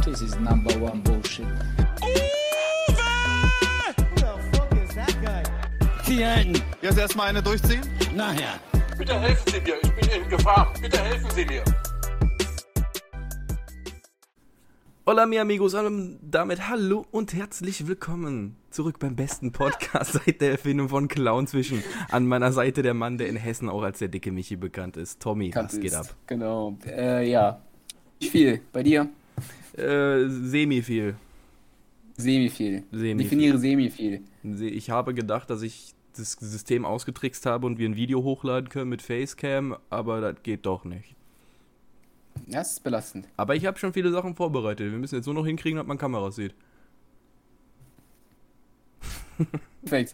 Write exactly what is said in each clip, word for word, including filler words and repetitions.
This is number one bullshit. Jetzt erstmal eine durchziehen? Nachher. Bitte helfen Sie mir, ich bin in Gefahr. Bitte helfen Sie mir. Hola mi amigos, und damit hallo und herzlich willkommen zurück beim besten Podcast seit der Erfindung von Clownzwischen. An meiner Seite der Mann, der in Hessen auch als der dicke Michi bekannt ist. Tommy, Bekannt was geht ist. ab? Genau, äh, ja. Nicht viel. Bei dir? Äh, semi viel. Semi viel. Semi Definiere semi viel. Ich habe gedacht, dass ich das System ausgetrickst habe und wir ein Video hochladen können mit Facecam, aber das geht doch nicht. Ja, das ist belastend. Aber ich habe schon viele Sachen vorbereitet. Wir müssen jetzt nur noch hinkriegen, dass man Kameras sieht. Perfekt.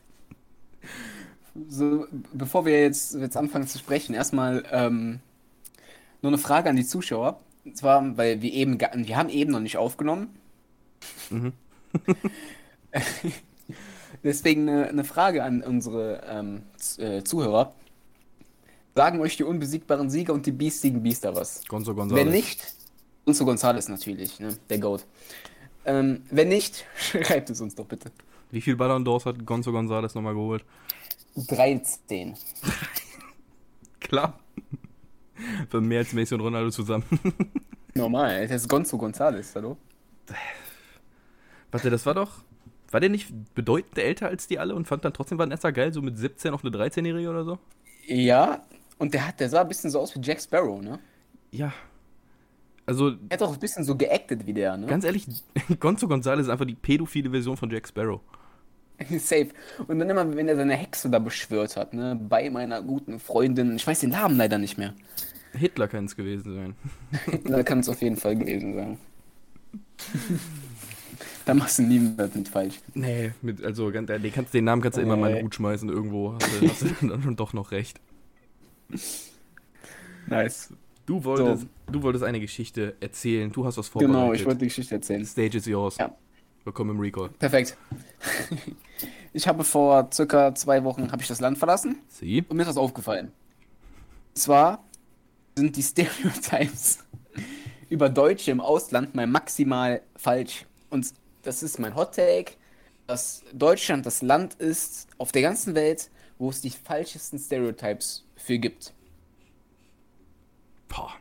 So, bevor wir jetzt, jetzt anfangen zu sprechen, erstmal ähm, nur eine Frage an die Zuschauer. Und zwar, weil wir eben, ga- wir haben eben noch nicht aufgenommen. Mhm. Deswegen eine, eine Frage an unsere ähm, Z- äh, Zuhörer. Sagen euch die unbesiegbaren Sieger und die biestigen Biester was? Gonzo González. Wenn nicht, Unzo González natürlich, ne? Der Goat. Ähm, wenn nicht, schreibt es uns doch bitte. Wie viel Ballon d'Ors hat Gonzo González nochmal geholt? dreizehn. Klar. Für mehr als Messi und Ronaldo zusammen. Normal, das ist Gonzo González, hallo? Warte, das war doch... War der nicht bedeutend älter als die alle und fand dann trotzdem Vanessa geil, so mit siebzehn auf eine dreizehnjährige oder so? Ja, und der hat, der sah ein bisschen so aus wie Jack Sparrow, ne? Ja. Also, Er hat auch ein bisschen so geactet wie der, ne? ganz ehrlich, Gonzo González ist einfach die pädophile Version von Jack Sparrow. Safe. Und dann immer, wenn er seine Hexe da beschwört hat, ne? Bei meiner guten Freundin, ich weiß den Namen leider nicht mehr. Hitler kann es gewesen sein. Da kann es auf jeden Fall gewesen sein. Da machst du niemand mit falsch. Nee, mit, also ganz ehrlich, kannst, den Namen kannst du immer mal in den Hut schmeißen, irgendwo hast du, hast du dann schon doch noch recht. Nice. Du wolltest, So. du wolltest eine Geschichte erzählen, du hast was vorbereitet. Genau, ich wollte die Geschichte erzählen. The stage is yours. Ja. Willkommen im Recall. Perfekt. Ich habe vor circa zwei Wochen habe ich das Land verlassen Sie? und mir ist was aufgefallen. Und zwar sind die Stereotypes über Deutsche im Ausland mal maximal falsch. Und das ist mein Hot Take, dass Deutschland das Land ist auf der ganzen Welt, wo es die falschesten Stereotypes für gibt. Boah.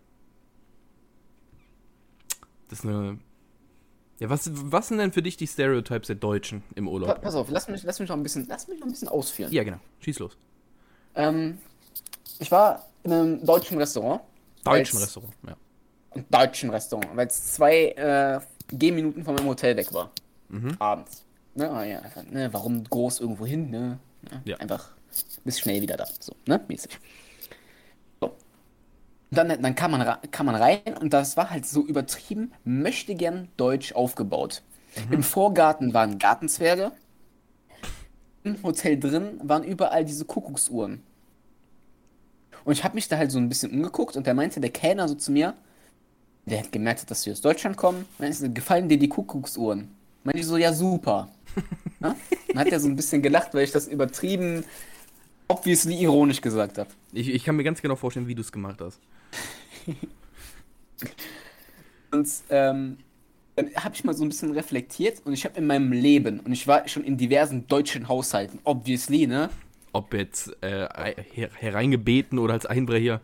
Das ist eine... Ja, was, was sind denn für dich die Stereotypes der Deutschen im Pa Urlaub? pass auf, lass mich, lass mich noch ein bisschen, lass mich noch ein bisschen ausführen. Ja, genau. Schieß los. Ähm, ich war in einem deutschen Restaurant. Deutschen weil's- Restaurant, ja. Ein deutschen Restaurant, weil es zwei äh, Gehminuten von meinem Hotel weg war. Mhm. Abends. Ne, ah ja, einfach, ne, warum groß irgendwo hin, ne? ne? Ja. Einfach bis schnell wieder da. So, ne? Mäßig. So. Dann, dann kam, man ra- kam man rein und das war halt so übertrieben, möchte gern deutsch aufgebaut. Im Vorgarten waren Gartenzwerge. Im Hotel drin waren überall diese Kuckucksuhren. Und ich habe mich da halt so ein bisschen umgeguckt und da meinte der Kellner so zu mir, der hat gemerkt, dass wir aus Deutschland kommen, meinte, gefallen dir die Kuckucksuhren? Meinte ich so, ja super. Na? Dann hat er so ein bisschen gelacht, weil ich das übertrieben, obviously ironisch gesagt habe. Ich, ich kann mir ganz genau vorstellen, wie du es gemacht hast. Und ähm, dann habe ich mal so ein bisschen reflektiert und ich habe in meinem Leben, und ich war schon in diversen deutschen Haushalten, obviously, ne? Ob jetzt äh, her hereingebeten oder als Einbrecher.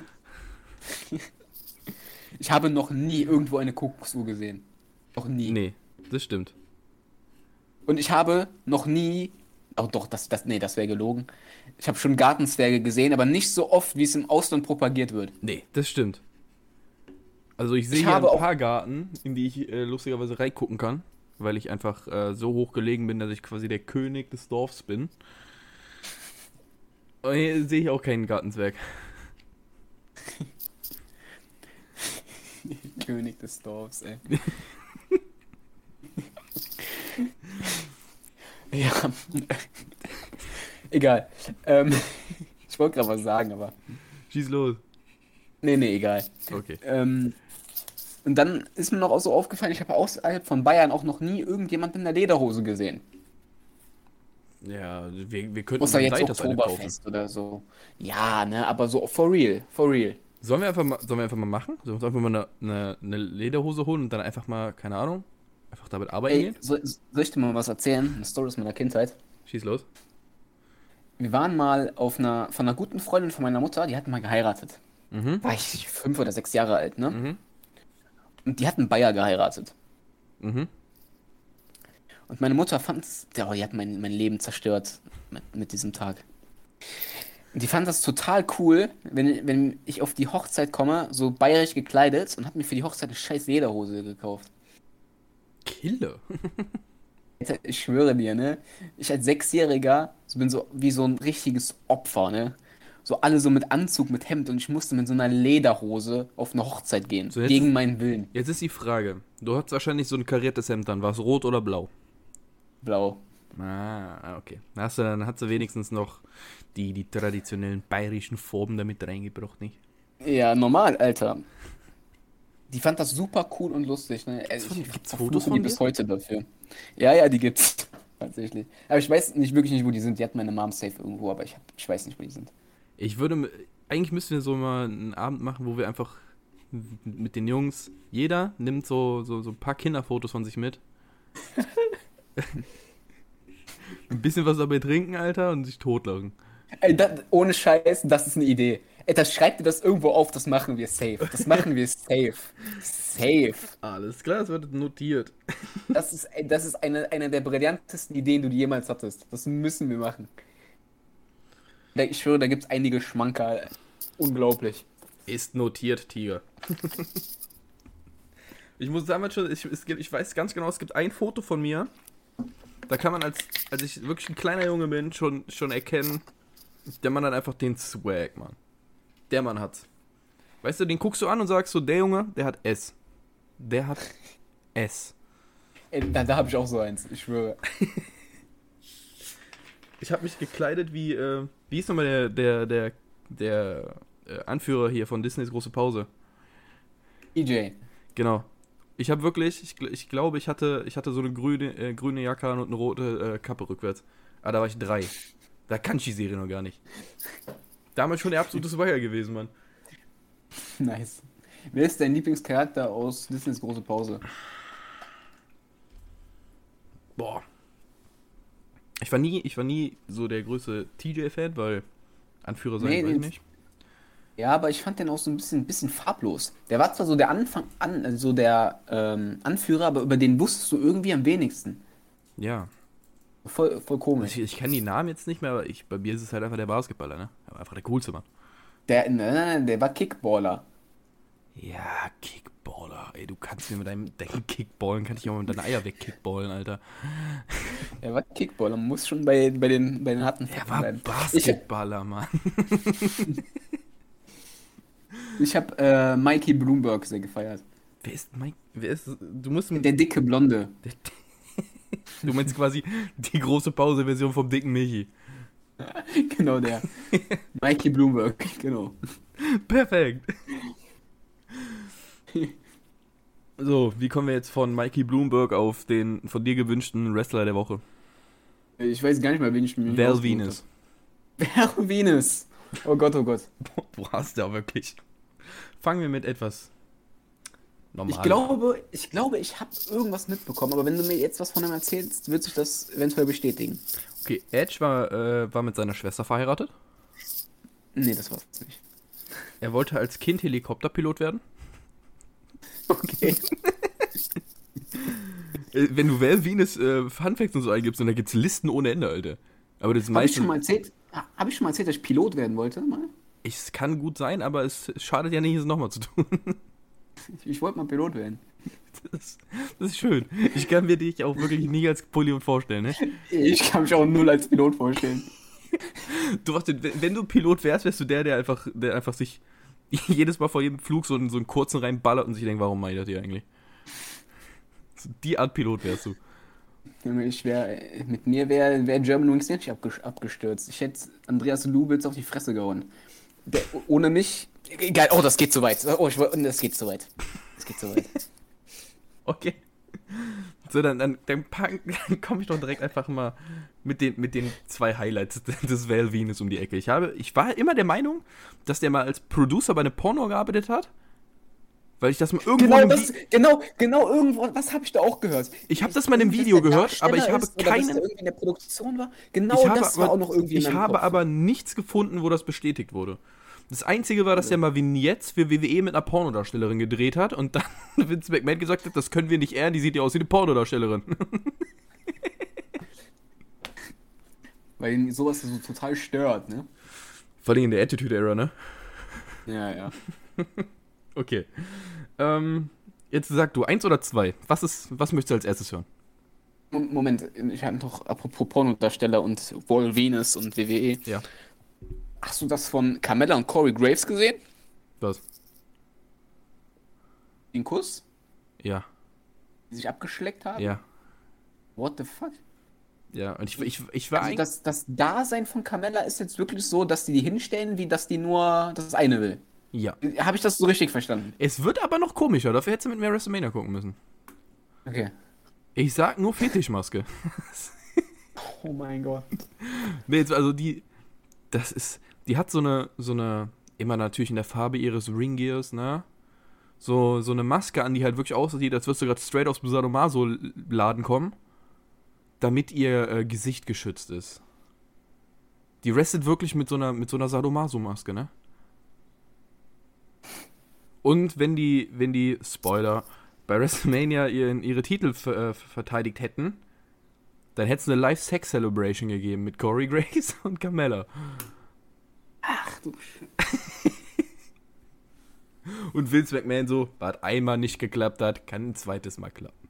Ich habe noch nie irgendwo eine Kuckucksuhr gesehen. Noch nie. Nee, das stimmt. Und ich habe noch nie, oh doch, das, das, nee, das wäre gelogen. Ich habe schon Gartenzwerge gesehen, aber nicht so oft, wie es im Ausland propagiert wird. Nee, das stimmt. Also ich sehe Ich hier habe ein auch- paar Garten, in die ich äh, lustigerweise reingucken kann, weil ich einfach äh, so hoch gelegen bin, dass ich quasi der König des Dorfs bin. Und hier sehe ich auch keinen Gartenzwerg. König des Dorfs, ey. Ja. Egal. Ähm, ich wollte gerade was sagen, aber. Schieß los. Nee, nee, egal. Okay. Ähm, und dann ist mir noch auch so aufgefallen, ich habe außerhalb von Bayern auch noch nie irgendjemand in der Lederhose gesehen. Ja, wir, wir könnten Außer dann jetzt Leiters eine kaufen. Oktoberfest oder so. Ja, ne, aber so for real, for real. Sollen wir einfach mal, sollen wir einfach mal machen? Sollen wir uns einfach mal eine, eine, eine Lederhose holen und dann einfach mal, keine Ahnung, einfach damit arbeiten Ey, gehen? soll, soll ich dir mal was erzählen? Eine Story aus meiner Kindheit. Schieß los. Wir waren mal auf einer, von einer guten Freundin von meiner Mutter, die hatten mal geheiratet. Mhm. War ich fünf oder sechs Jahre alt, ne? Mhm. Und die hatten Bayer geheiratet. Mhm. Und meine Mutter fand es, oh, die hat mein, mein Leben zerstört mit, mit diesem Tag. Und die fand das total cool, wenn, wenn ich auf die Hochzeit komme, so bayerisch gekleidet und hat mir für die Hochzeit eine scheiß Lederhose gekauft. Killer. Alter, ich schwöre dir, ne? Ich als Sechsjähriger so bin so wie so ein richtiges Opfer, ne? So alle so mit Anzug, mit Hemd und ich musste mit so einer Lederhose auf eine Hochzeit gehen. So, jetzt gegen ist- meinen Willen. Jetzt ist die Frage, du hast wahrscheinlich so ein kariertes Hemd an, war es rot oder blau? Blau. Ah, okay. Dann hast du, dann hast du wenigstens noch die, die traditionellen bayerischen Farben damit reingebracht, nicht? Ja, normal, Alter. Die fand das super cool und lustig, ne? Also von- ich gibt's verfluche Fotos von die dir? bis heute dafür. Ja, ja, die gibt's. Tatsächlich. Aber ich weiß nicht wirklich nicht, wo die sind. Die hat meine Mom safe irgendwo, aber ich, hab, ich weiß nicht, wo die sind. Ich würde, m- eigentlich müssten wir so mal einen Abend machen, wo wir einfach m- mit den Jungs, jeder nimmt so, so, so ein paar Kinderfotos von sich mit. Ein bisschen was dabei trinken, Alter, und sich totlachen. Ey, das, ohne Scheiß, das ist eine Idee. Ey, das schreibt dir das irgendwo auf, das machen wir safe. Das machen wir safe. Safe. Alles klar, es wird notiert. Das ist, ey, das ist eine, eine der brillantesten Ideen, die du jemals hattest. Das müssen wir machen. Da- Ich schwöre, da gibt's einige Schmankerl. Unglaublich. Ist notiert, Tiger. Ich muss damals schon, ich, es gibt, ich weiß ganz genau, es gibt ein Foto von mir. Da kann man, als, als ich wirklich ein kleiner Junge bin, schon, schon erkennen, der Mann hat einfach den Swag, Mann. Der Mann hat's. Weißt du, den guckst du an und sagst so, der Junge, der hat S. Der hat S. Ey, da da habe ich auch so eins, ich schwöre. Ich habe mich gekleidet wie, äh, wie hieß nochmal der, der, der, der äh, Anführer hier von Disneys große Pause? E J. Genau. Ich habe wirklich, ich, gl- ich glaube, ich hatte, ich hatte so eine grüne, äh, grüne Jacke an und eine rote äh, Kappe rückwärts. Ah, da war ich drei. Da kann ich die Serie noch gar nicht. Damals schon der absolute Swagger gewesen, Mann. Nice. Wer ist dein Lieblingscharakter aus Disneys große Pause? Boah. Ich war nie, ich war nie so der größte T J-Fan, weil Anführer sein, Nee, weiß ich nee. nicht. Ja, aber ich fand den auch so ein bisschen, bisschen farblos. Der war zwar so der Anfang, an, äh, so der ähm, Anführer, aber über den wusstest du irgendwie am wenigsten. Ja. Voll, voll komisch. Ich, ich kann die Namen jetzt nicht mehr, aber ich, bei mir ist es halt einfach der Basketballer, ne? Aber einfach der coolste, Mann. Der, nein, nein, nein, der war Kickballer. Ja, Kickballer. Ey, du kannst mir mit deinem Decken kickballen, kann ich auch mit deinen Eier wegkickballen, Alter. Der war Kickballer, man muss schon bei, bei, den, bei den harten Er Fakten war bleiben. Ich, Basketballer, Mann. ich habe äh, Mikey Bloomberg sehr gefeiert. Wer ist Mike? Wer ist. Du musst. mit- Der dicke Blonde. Du meinst quasi die große Pause-Version vom dicken Michi. Genau der. Mikey Bloomberg, genau. Perfekt. So, wie kommen wir jetzt von Mikey Bloomberg auf den von dir gewünschten Wrestler der Woche? Ich weiß gar nicht mal, wen ich mir Val ausgesucht Venus. hab. Val Venus. Oh Gott, oh Gott. Du hast ja wirklich. Fangen wir mit etwas normal. Ich glaube, ich glaube, ich habe irgendwas mitbekommen, aber wenn du mir jetzt was von ihm erzählst, wird sich das eventuell bestätigen. Okay, Edge war, äh, war mit seiner Schwester verheiratet. Nee, das war's nicht. Er wollte als Kind Helikopterpilot werden. Okay. Äh, Wenn du Val Venus äh, Funfacts und so eingibst, und da gibt's Listen ohne Ende, Alter. Aber das Habe ich meiste. schon mal erzählt, habe ich schon mal erzählt, dass ich Pilot werden wollte? Mal? Es kann gut sein, aber es schadet ja nicht, es nochmal zu tun. Ich, ich wollte mal Pilot werden. Das, das ist schön. Ich kann mir dich auch wirklich nie als Pilot vorstellen, ne? Ich kann mich auch null als Pilot vorstellen. Du warst, wenn wenn du Pilot wärst, wärst du der, der einfach, der einfach sich jedes Mal vor jedem Flug so einen, so einen kurzen reinballert und sich denkt, warum mache ich das hier eigentlich? So, die Art Pilot wärst du. Junge, Ich wär, mit mir wäre wär German Wings nicht abges- abgestürzt. Ich hätte Andreas Lubitz auf die Fresse gehauen. Der, ohne mich. Egal, oh, das geht zu weit. Oh, ich, woll- das geht zu weit. Das geht zu weit. Okay. So, dann, dann, dann, dann komme ich doch direkt einfach mal mit den, mit den zwei Highlights des Val Venis um die Ecke. Ich, habe, ich war immer der Meinung, dass der mal als Producer bei einem Porno gearbeitet hat. Weil ich das mal irgendwo... Genau, in einem das, Vi- genau, genau, irgendwo, was habe ich da auch gehört? Ich habe das mal in einem Video Dass der gehört, aber ich Darsteller habe ist, oder dass keinen... der irgendwie in der Produktion war. Genau, Ich habe, das war aber, auch noch irgendwie in ich meinem habe Kopf. aber nichts gefunden, wo das bestätigt wurde. Das Einzige war, dass der mal Vignettes für W W E mit einer Pornodarstellerin gedreht hat und dann Vince McMahon gesagt hat, das können wir nicht ehren, die sieht ja aus wie eine Pornodarstellerin. Weil ihn sowas so total stört, ne? Vor allem in der Attitude-Era, ne? Ja, ja. Okay. Ähm, jetzt sag du, eins oder zwei? Was ist, was möchtest du als erstes hören? Mom- Moment, ich habe noch, apropos Pornodarsteller und Val Venis und W W E. Ja. Hast du das von Carmella und Corey Graves gesehen? Was? Den Kuss? Ja. Die sich abgeschleckt haben? Ja. What the fuck? Ja. Und ich, ich, ich war Also eigentlich... das, das Dasein von Carmella ist jetzt wirklich so, dass die die hinstellen, wie dass die nur das eine will. Ja. Habe ich das so richtig verstanden? Es wird aber noch komischer, dafür hättest du mit mehr WrestleMania gucken müssen. Okay. Ich sag nur Fetischmaske. Oh mein Gott. Nee, jetzt, also die... Das ist... Die hat so eine, so eine, immer natürlich in der Farbe ihres Ringgears, ne? So, so eine Maske an, die halt wirklich aussieht, als würdest du gerade straight aus dem Sadomaso-Laden kommen, damit ihr äh, Gesicht geschützt ist. Die restet wirklich mit so einer, mit so einer Sadomaso-Maske, ne? Und wenn die, wenn die, Spoiler, bei WrestleMania ihren, ihre Titel ver, äh, verteidigt hätten, dann hätte es eine Live-Sex-Celebration gegeben mit Corey Graves und Carmella. Ach du Und Vince McMahon so, was einmal nicht geklappt hat, kann ein zweites Mal klappen.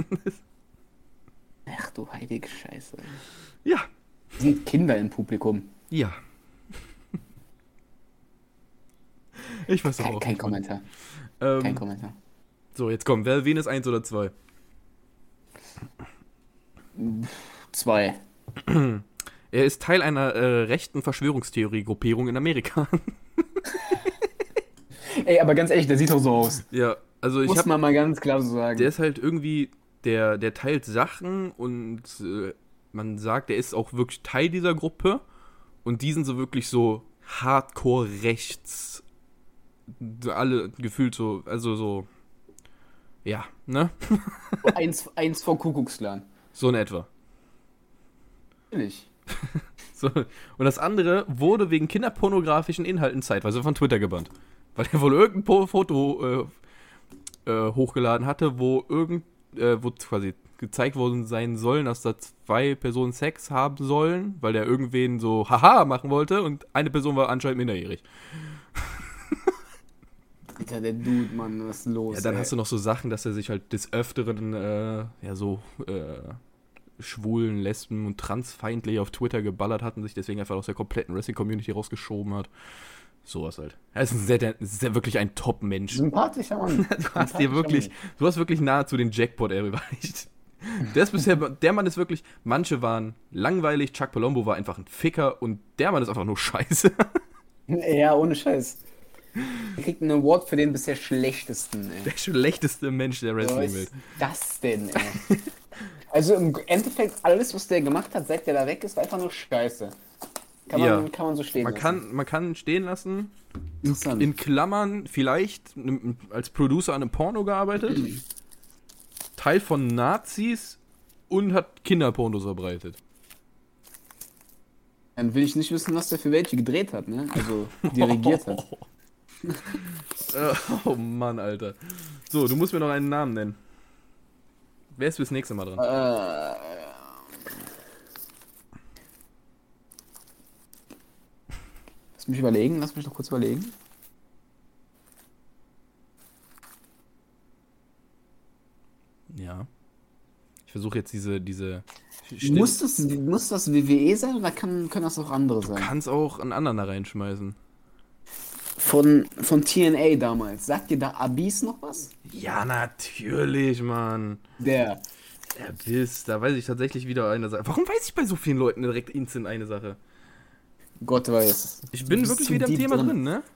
Ach du heilige Scheiße. Ja, Sind Kinder im Publikum. ja. Ich weiß doch Kein, auch kein nicht, Mann. Kommentar. Ähm, Kein Kommentar. So, jetzt komm, wer Venus eins oder zwei? Zwei. Er ist Teil einer äh, rechten Verschwörungstheorie-Gruppierung in Amerika. Ey, aber ganz ehrlich, der sieht doch so aus. Ja, also ich Muss hab, man mal ganz klar so sagen. der ist halt irgendwie, der, der teilt Sachen und äh, man sagt, der ist auch wirklich Teil dieser Gruppe und die sind so wirklich so hardcore rechts, alle gefühlt so, also so, ja, ne? eins, eins vom Kuckucksklan. So in etwa. Natürlich. So. Und das andere wurde wegen kinderpornografischen Inhalten zeitweise von Twitter gebannt. Weil er wohl irgendein Po- Foto äh, äh, hochgeladen hatte, wo irgend, äh, wo quasi gezeigt worden sein sollen, dass da zwei Personen Sex haben sollen, weil der irgendwen so haha machen wollte und eine Person war anscheinend minderjährig. Alter, der Dude, Mann, was ist los? Ja, dann ey? hast du noch so Sachen, dass er sich halt des Öfteren äh, ja so äh, schwulen, lesben und transfeindlich auf Twitter geballert hat und sich deswegen einfach aus der kompletten Wrestling-Community rausgeschoben hat. Sowas halt. Er ist, ein sehr, der, ist ja wirklich ein Top-Mensch. Sympathischer Mann. Du hast dir wirklich, du hast wirklich nahezu den Jackpot erreicht. Der ist bisher, der Mann ist wirklich, manche waren langweilig, Chuck Palumbo war einfach ein Ficker und der Mann ist einfach nur scheiße. Ja, ohne Scheiß. Er kriegt einen Award für den bisher schlechtesten, ey. Der schlechteste Mensch der Was Wrestling-Welt. ist das denn, ey? Also im Endeffekt, alles, was der gemacht hat, seit der da weg ist, war einfach nur Scheiße. Kann man, Ja. kann man so stehen Man lassen. kann, man kann stehen lassen, Interessant. in Klammern vielleicht n- als Producer an einem Porno gearbeitet, Teil von Nazis und hat Kinderpornos verbreitet. Dann will ich nicht wissen, was der für welche gedreht hat, ne? Also dirigiert hat. Äh, oh Mann, Alter. So, du musst mir noch einen Namen nennen. Wer ist fürs nächste Mal dran? Äh, lass mich überlegen, lass mich noch kurz überlegen. Ja. Ich versuche jetzt diese, diese Muss das, muss das W W E sein oder kann, können das auch andere sein? kannst auch einen anderen da reinschmeißen. Von, von T N A damals. Sagt dir da Abyss noch was? Ja, natürlich, Mann. Der. Der Biss, da weiß ich tatsächlich wieder eine Sache. Warum weiß ich bei so vielen Leuten direkt instant eine Sache? Gott weiß. Ich bin Du bist wirklich zu wieder im deep Thema drin, ne?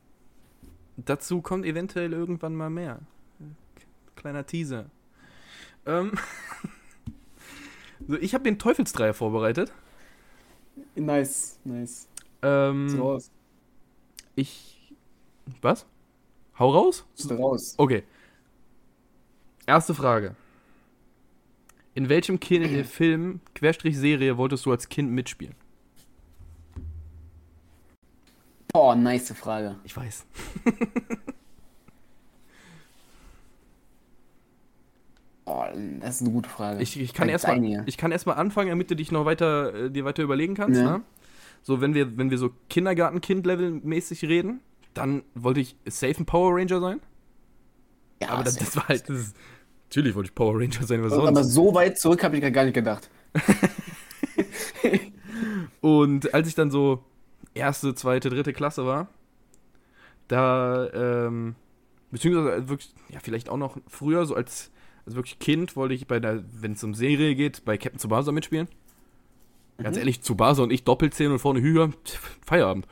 Dazu kommt eventuell irgendwann mal mehr. Kleiner Teaser. Ähm, so, ich habe den Teufelsdreier vorbereitet. Nice, nice. Ähm, Ist raus. ich. Was? Hau raus? Ist raus. Okay. Erste Frage. In welchem kind Film, Querstrich Serie, wolltest du als Kind mitspielen? Boah, nice Frage. Ich weiß. Oh, das ist eine gute Frage. Ich, ich kann Bei erstmal deiner. ich kann erstmal anfangen, damit du dich noch weiter äh, dir weiter überlegen kannst. Ja. Ne? So, wenn wir, wenn wir so Kindergarten-Kind-Level-mäßig reden, dann wollte ich safe ein Power Ranger sein. Ja, Aber das, safe. das war halt. Das ist, natürlich wollte ich Power Ranger sein, was Aber sonst. so weit zurück habe ich gar nicht gedacht. Und als ich dann so erste, zweite, dritte Klasse war, da, ähm, beziehungsweise wirklich, ja, vielleicht auch noch früher, so als, als wirklich Kind, wollte ich bei der, wenn es um Serie geht, bei Captain Tsubasa mitspielen. Ganz ehrlich, Tsubasa und ich Doppelzähne und vorne Hüger, Feierabend.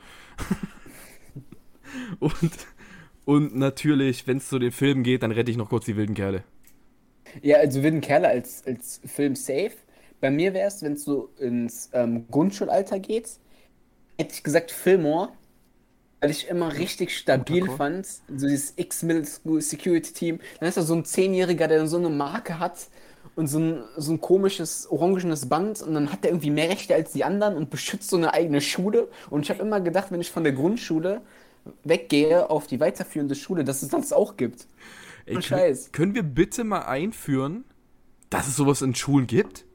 und, und natürlich, wenn es zu den Filmen geht, dann rette ich noch kurz die wilden Kerle. Ja, also Wilden Kerle als, als Film safe. Bei mir wäre es, wenn es so ins ähm, Grundschulalter geht, hätte ich gesagt Fillmore, weil ich immer richtig stabil Guter Call. fand. So dieses X-Middle School Security Team. Dann ist da so ein Zehnjähriger, der so eine Marke hat und so ein, so ein komisches orangenes Band und dann hat er irgendwie mehr Rechte als die anderen und beschützt so eine eigene Schule. Und ich habe immer gedacht, wenn ich von der Grundschule weggehe auf die weiterführende Schule, dass es das auch gibt. Ey, Oh, können, Scheiß. können wir bitte mal einführen, dass es sowas in Schulen gibt?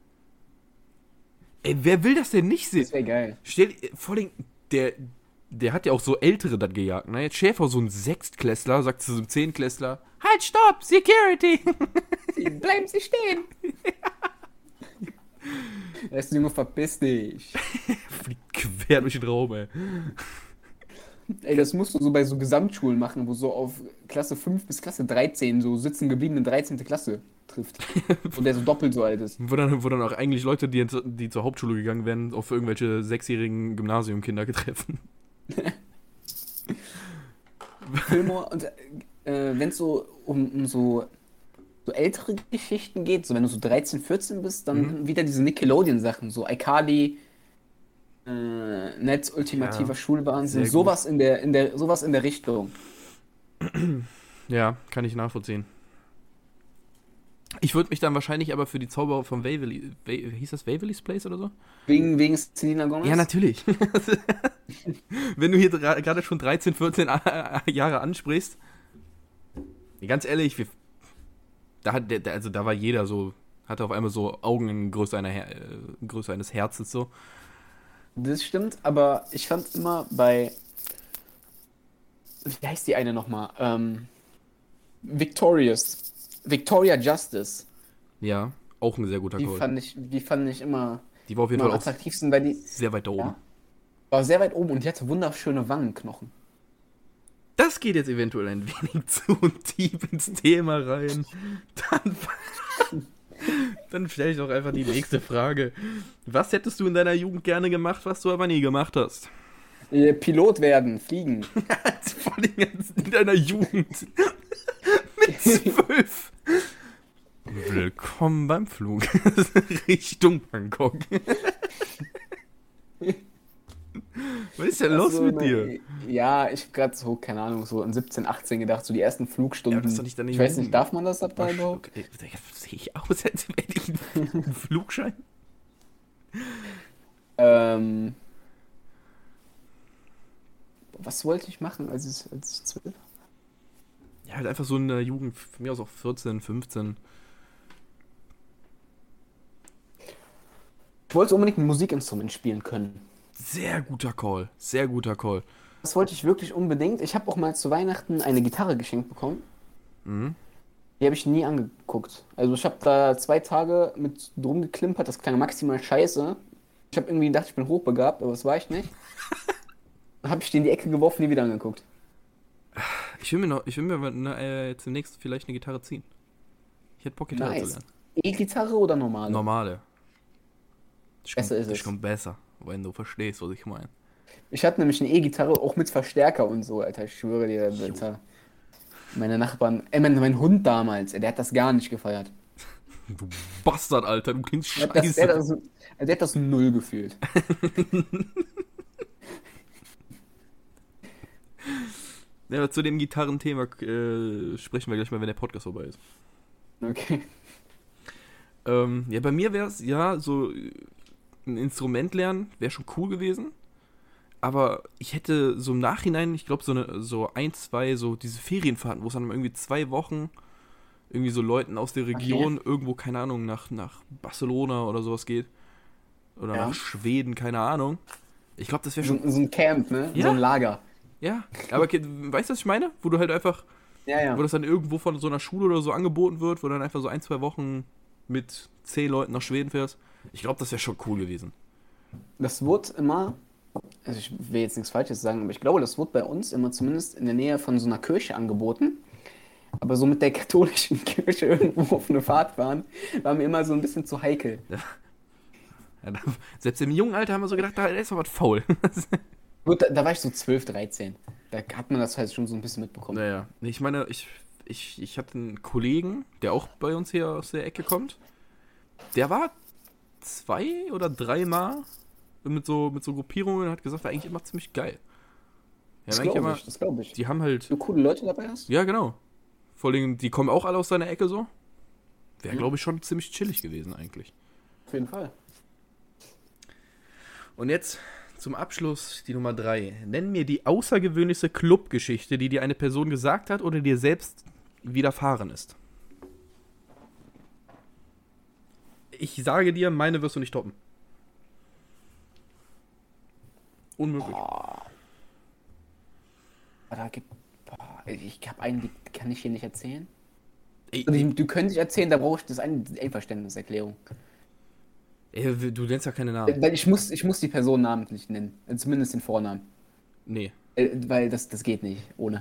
Ey, wer will das denn nicht sehen? Das wäre geil. Stell dir vor allem, der, der hat ja auch so Ältere dann gejagt, ne? Jetzt Schäfer, so ein Sechstklässler, sagt zu so einem Zehntklässler, halt, stopp, Security! Bleiben Sie stehen! Weißt du, Junge, verpiss dich. Fliegt quer durch den Raum, ey. Ey, das musst du so bei so Gesamtschulen machen, wo so auf Klasse fünf bis Klasse dreizehn so sitzen gebliebene dreizehnte Klasse trifft. Und der so doppelt so alt ist. Wo dann, wo dann auch eigentlich Leute, die, ins- die zur Hauptschule gegangen wären, auf irgendwelche sechsjährigen Gymnasiumkinder getreffen. Fillmore, und äh, wenn es so um, um so, so ältere Geschichten geht, so wenn du so dreizehn, vierzehn bist, dann Mhm. wieder diese Nickelodeon-Sachen, so iCarly, äh, Netz ultimativer Ja, Schulwahnsinn, sehr sowas in der, in der, sowas in der Richtung. Ja, kann ich nachvollziehen. Ich würde mich dann wahrscheinlich aber für die Zauberer von Waverly, Wa hieß das Waverly's Place oder so? Wegen, wegen Selena Gomez? Ja, natürlich. Wenn du hier dra- gerade schon dreizehn, vierzehn A- Jahre ansprichst, ganz ehrlich, wir, da hat der, der- also da war jeder so, hatte auf einmal so Augen in Größe, einer Her äh, Größe eines Herzens so. Das stimmt, aber ich fand immer bei. Wie heißt die eine nochmal? Ähm, Victorious. Victoria Justice. Ja, auch ein sehr guter Die Call. fand ich, die fand ich immer, Die war auf jeden immer Fall am auch attraktivsten, weil die sehr weit da oben. Ja. war sehr weit oben und die hatte wunderschöne Wangenknochen. Das geht jetzt eventuell ein wenig zu tief ins Thema rein. Dann, dann stelle ich doch einfach die nächste Frage. Was hättest du in deiner Jugend gerne gemacht, was du aber nie gemacht hast? Äh, Pilot werden, fliegen. Vor allem jetzt in deiner Jugend. Mit zwölf. Willkommen beim Flug. Richtung Bangkok. Was ist denn los So mit eine- dir? Ja, ich hab grad so, keine Ahnung, so in siebzehn, achtzehn gedacht, so die ersten Flugstunden. Ja, das ist doch nicht deine ich weiß Jugend. nicht, darf man das ab da Ach, überhaupt? okay. Sehe ich aus, als hätte ich einen Flugschein? Ähm, was wollte ich machen, als ich, als ich zwölf war? Ja, halt einfach so in der Jugend, von mir aus auch vierzehn, fünfzehn. Ich wollte unbedingt ein Musikinstrument spielen können. Sehr guter Call, sehr guter Call. Das wollte ich wirklich unbedingt. Ich habe auch mal zu Weihnachten eine Gitarre geschenkt bekommen. Mhm. Die habe ich nie angeguckt. Also ich habe da zwei Tage mit drum geklimpert, das klang maximal scheiße. Ich habe irgendwie gedacht, ich bin hochbegabt, aber das war ich nicht. Dann habe ich die in die Ecke geworfen, nie wieder angeguckt. Ich will mir noch, ich will mir na, äh, jetzt demnächst vielleicht eine Gitarre ziehen. Ich hätte Bock, Gitarre zu Nice. lernen. E-Gitarre oder normale? Normale. Das Besser kommt, ist das es. kommt besser, wenn du verstehst, was ich meine. Ich hatte nämlich eine E-Gitarre, auch mit Verstärker und so, Alter. Ich schwöre dir, Alter. Meine Nachbarn, äh, mein, mein Hund damals, ey, der hat das gar nicht gefeiert. Du Bastard, Alter, du klingst Das, der, scheiße. das, der hat das null gefühlt. Ja, zu dem Gitarrenthema äh, sprechen wir gleich mal, wenn der Podcast vorbei ist. Okay. Ähm, ja, bei mir wäre es, ja, so äh, ein Instrument lernen wäre schon cool gewesen. Aber ich hätte so im Nachhinein, ich glaube, so, eine, so ein, zwei, so diese Ferienfahrten, wo es dann irgendwie zwei Wochen irgendwie so Leuten aus der Region irgendwo, keine Ahnung, nach, nach Barcelona oder sowas geht. Oder Ja. nach Schweden, keine Ahnung. Ich glaube, das wäre So, schon. so ein Camp, ne? Ja. So ein Lager. Ja, aber okay, weißt du, was ich meine? Wo du halt einfach, Ja, ja. wo das dann irgendwo von so einer Schule oder so angeboten wird, wo du dann einfach so ein, zwei Wochen mit zehn Leuten nach Schweden fährst. Ich glaube, das wäre schon cool gewesen. Das wurde immer, also ich will jetzt nichts Falsches sagen, aber ich glaube, das wurde bei uns immer zumindest in der Nähe von so einer Kirche angeboten. Aber so mit der katholischen Kirche irgendwo auf eine Fahrt fahren, war mir immer so ein bisschen zu heikel. Ja, da, selbst im jungen Alter haben wir so gedacht, da ist doch was faul. Gut, da, da war ich so zwölf, dreizehn. Da hat man das halt schon so ein bisschen mitbekommen. Naja, nee, ich meine, ich, ich, ich hatte einen Kollegen, der auch bei uns hier aus der Ecke kommt. Der war zwei oder dreimal mit so, mit so Gruppierungen und hat gesagt, war eigentlich immer ziemlich geil. Ja, Das eigentlich glaube immer, ich, das glaube ich. die haben halt, Du coole Leute dabei hast? ja genau. Vor allem, die kommen auch alle aus seiner Ecke so. Wäre, Mhm. glaube ich, schon ziemlich chillig gewesen eigentlich. Auf jeden Fall. Und jetzt zum Abschluss die Nummer drei. Nenn mir die außergewöhnlichste Clubgeschichte, die dir eine Person gesagt hat oder dir selbst widerfahren ist. Ich sage dir, meine wirst du nicht toppen. Unmöglich. Boah. Aber da gibt, boah, ich habe einen, die kann ich hier nicht erzählen. Ey, Also, die, du könntest erzählen, da brauche ich das eine die Einverständniserklärung. ey, du nennst ja keine Namen. Weil ich muss, ich muss die Person namentlich nennen. Äh, Zumindest den Vornamen. Nee. Äh, Weil das, das geht nicht, ohne.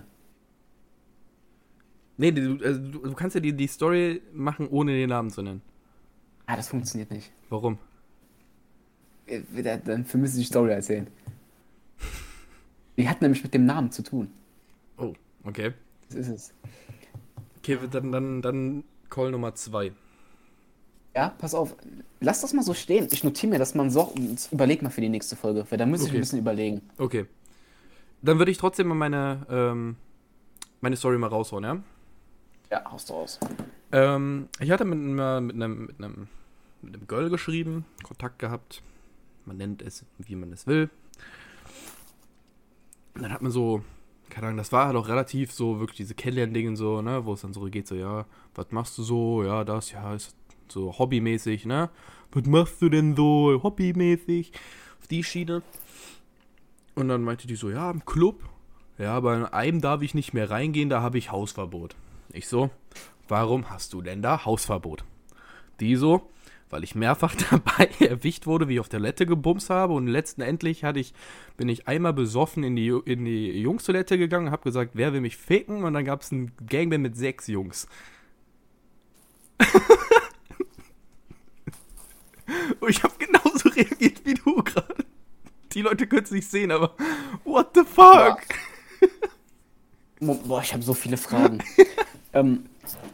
Nee, du, also, du, du kannst ja die, die Story machen, ohne den Namen zu nennen. Ah, das funktioniert nicht. Warum? Äh, da- Dann müsste ich die Story erzählen. Die hat nämlich mit dem Namen zu tun. Oh, okay. Das ist es. Okay, dann, dann, dann Call Nummer zwei. Ja, pass auf. Lass das mal so stehen. Ich notiere mir das mal so und überleg mal für die nächste Folge, weil da muss ich Okay. ein bisschen überlegen. Okay. Dann würde ich trotzdem mal meine, ähm, meine Story mal raushauen, ja? Ja, haust du raus. Ähm, ich hatte mit, einer- mit, einem, mit, einem, mit einem Girl geschrieben, Kontakt gehabt. Man nennt es, wie man es will. Und dann hat man so, keine Ahnung, das war halt auch relativ so, wirklich diese Kennenlern-Dinge so, ne, wo es dann so geht, so, ja, was machst du so, ja, das, ja, ist so hobbymäßig, ne, was machst du denn so hobbymäßig, auf die Schiene. Und dann meinte die so, ja, im Club, ja, aber in einem darf ich nicht mehr reingehen, da habe ich Hausverbot. Ich so, warum hast du denn da Hausverbot? Die so, weil ich mehrfach dabei erwischt wurde, wie ich auf der Toilette gebumst habe und letztendlich hatte ich, bin ich einmal besoffen in die, Ju- in die Jungstoilette gegangen und habe gesagt, wer will mich ficken? Und dann gab es ein Gangbang mit sechs Jungs. Und ich habe genauso reagiert wie du gerade. Die Leute können es nicht sehen, aber what the fuck? Mo- Boah, ich habe so viele Fragen. ähm,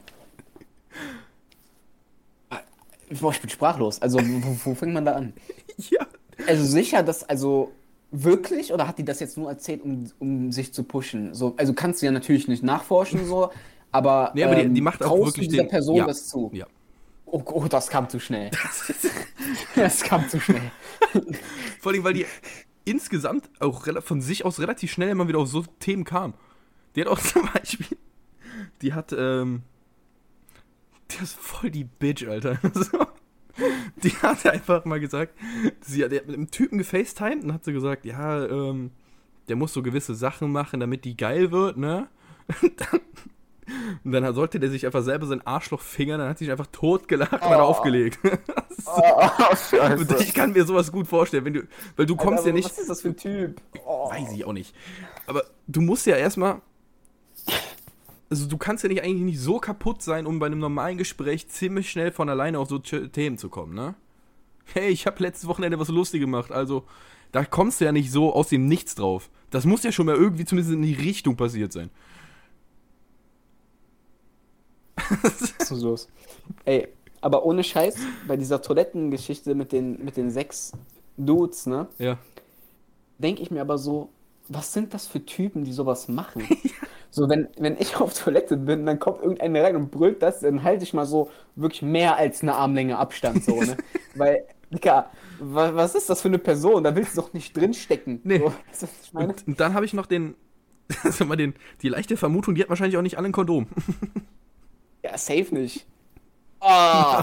boah, ich bin sprachlos. Also, wo, wo fängt man da an? Ja. Also sicher, dass, also wirklich, oder hat die das jetzt nur erzählt, um, um sich zu pushen? So, also kannst du ja natürlich nicht nachforschen, so, aber, Nee, aber die- ähm, die macht auch traust wirklich du dieser den- Person ja. das zu? Ja. Oh, oh, das kam zu schnell. Das kam zu schnell. Vor allem, weil die insgesamt auch rela- von sich aus relativ schnell immer wieder auf so Themen kam. Die hat auch zum Beispiel, die hat, ähm, die ist voll die Bitch, Alter. So. Die hat einfach mal gesagt, sie hat mit einem Typen gefacetimed und hat so gesagt, ja, ähm, der muss so gewisse Sachen machen, damit die geil wird, ne? Und dann, und dann sollte der sich einfach selber sein Arschloch fingern, dann hat sie sich einfach totgelacht und hat Oh. aufgelegt. Oh, Scheiße. Und ich kann mir sowas gut vorstellen, wenn du, weil du kommst Alter, ja nicht, Was ist das für ein Typ? Oh. weiß ich auch nicht. Aber du musst ja erstmal, also du kannst ja nicht eigentlich nicht so kaputt sein, um bei einem normalen Gespräch ziemlich schnell von alleine auf so Ch- Themen zu kommen, ne? Hey, ich habe letztes Wochenende was Lustiges gemacht, also da kommst du ja nicht so aus dem Nichts drauf. Das muss ja schon mal irgendwie zumindest in die Richtung passiert sein. Was ist los? Ey, Aber ohne Scheiß, bei dieser Toilettengeschichte mit den, mit den sechs Dudes, ne, Ja. denke ich mir aber so, was sind das für Typen, die sowas machen? So, wenn, wenn ich auf Toilette bin, dann kommt irgendeiner rein und brüllt das, dann halte ich mal so wirklich mehr als eine Armlänge Abstand, so, ne? Weil, Digga, wa, was ist das für eine Person? Da willst du doch nicht drinstecken. Nee. So, weißt du, was ich meine? Und, und dann habe ich noch den, sag mal, den, die leichte Vermutung, die hat wahrscheinlich auch nicht alle ein Kondom. Ja, safe nicht. Oh,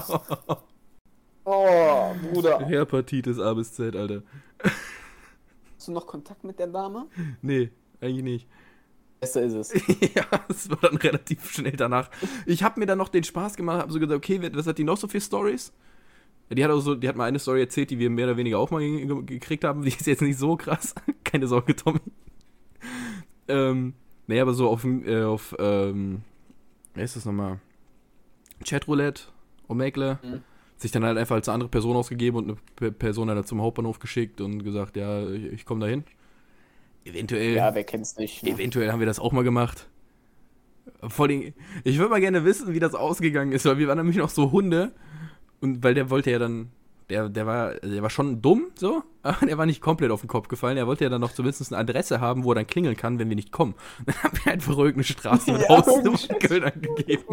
oh, Bruder. Hepatitis A bis Z, Alter. Hast du noch Kontakt mit der Dame? Nee, eigentlich nicht. Besser ist es. Ja, es war dann relativ schnell danach. Ich habe mir dann noch den Spaß gemacht, habe so gesagt, okay, was hat die noch so für Stories? Ja, die hat auch so, die hat mal eine Story erzählt, die wir mehr oder weniger auch mal ge- ge- gekriegt haben. Die ist jetzt nicht so krass. Keine Sorge, Tommy. ähm, nee, aber so auf, äh, auf ähm, wer ist das nochmal? Chatroulette, Omegle. Mhm. Sich dann halt einfach als eine andere Person ausgegeben und eine P- Person dann zum Hauptbahnhof geschickt und gesagt, ja, ich, ich komme dahin. Eventuell. Ja, wer kennt's nicht? Ne? Eventuell haben wir das auch mal gemacht. Vor allem, ich würde mal gerne wissen, wie das ausgegangen ist, weil wir waren nämlich noch so Hunde und weil der wollte ja dann, der, der war, der war schon dumm, so, aber der war nicht komplett auf den Kopf gefallen. Er wollte ja dann noch zumindest eine Adresse haben, wo er dann klingeln kann, wenn wir nicht kommen. Dann haben wir einfach irgendeine Straße mit Ja, Haus ohne in Scheiß. Köln angegeben.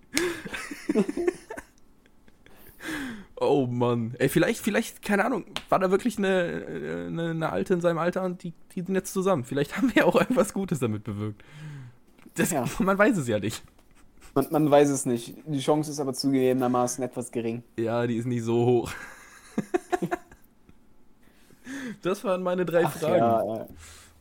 Oh Mann. Ey, vielleicht, vielleicht, keine Ahnung, war da wirklich eine, eine, eine Alte in seinem Alter und die, die sind jetzt zusammen. Vielleicht haben wir auch irgendwas Gutes damit bewirkt. Das, Ja. Man weiß es ja nicht. Man, man weiß es nicht. Die Chance ist aber zugegebenermaßen etwas gering. Ja, die ist nicht so hoch. Das waren meine drei Ach, Fragen. ja, ja.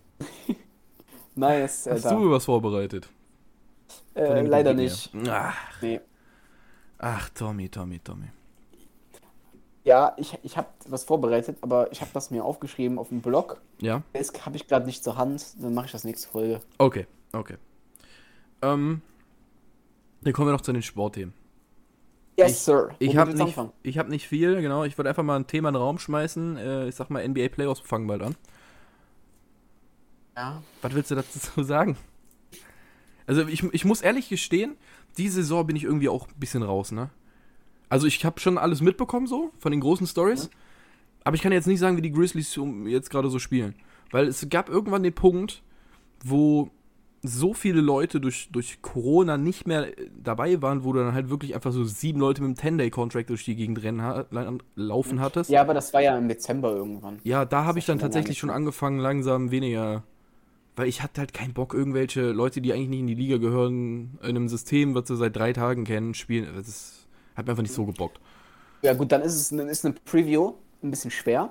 Nice, Hast Alter. du was vorbereitet? Von Äh, den leider Rubriken nicht. her? Ach, Nee. ach, Tommy, Tommy, Tommy. Ja, ich, ich habe was vorbereitet, aber ich habe das mir aufgeschrieben auf dem Blog. Ja? Das habe ich gerade nicht zur Hand. Dann mache ich das nächste Folge. Okay, okay. Ähm, dann kommen wir noch zu den Sportthemen. Yes, Ich- Sir. Ich Womit habe willst du nicht, anfangen? ich hab nicht viel, genau. Ich wollte einfach mal ein Thema in den Raum schmeißen. Äh, ich sag mal, N B A Playoffs fangen bald an. Ja. Was willst du dazu sagen? Also ich, ich muss ehrlich gestehen, die Saison bin ich irgendwie auch ein bisschen raus, ne? Also ich habe schon alles mitbekommen so, von den großen Stories. Aber ich kann jetzt nicht sagen, wie die Grizzlies um- jetzt gerade so spielen. Weil es gab irgendwann den Punkt, wo so viele Leute durch, durch Corona nicht mehr dabei waren, wo du dann halt wirklich einfach so sieben Leute mit einem ten-Day-Contract durch die Gegend rennen, ha- laufen hattest. Ja, aber das war ja im Dezember irgendwann. Ja, da habe ist ich ja dann schon länger tatsächlich nicht schon mehr. angefangen, langsam weniger. Weil ich hatte halt keinen Bock, irgendwelche Leute, die eigentlich nicht in die Liga gehören, in einem System, was sie seit drei Tagen kennen, spielen. Das ist, hat mir einfach nicht so gebockt. Ja, gut, dann ist es dann ist eine Preview ein bisschen schwer.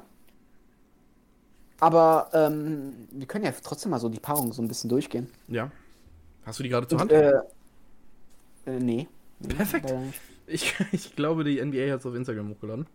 Aber ähm, wir können ja trotzdem mal so die Paarung so ein bisschen durchgehen. Ja. Hast du die gerade zur Und, Hand? äh, äh, nee. Nee, Perfekt. leider nicht. Ich, ich glaube, die N B A hat es auf Instagram hochgeladen.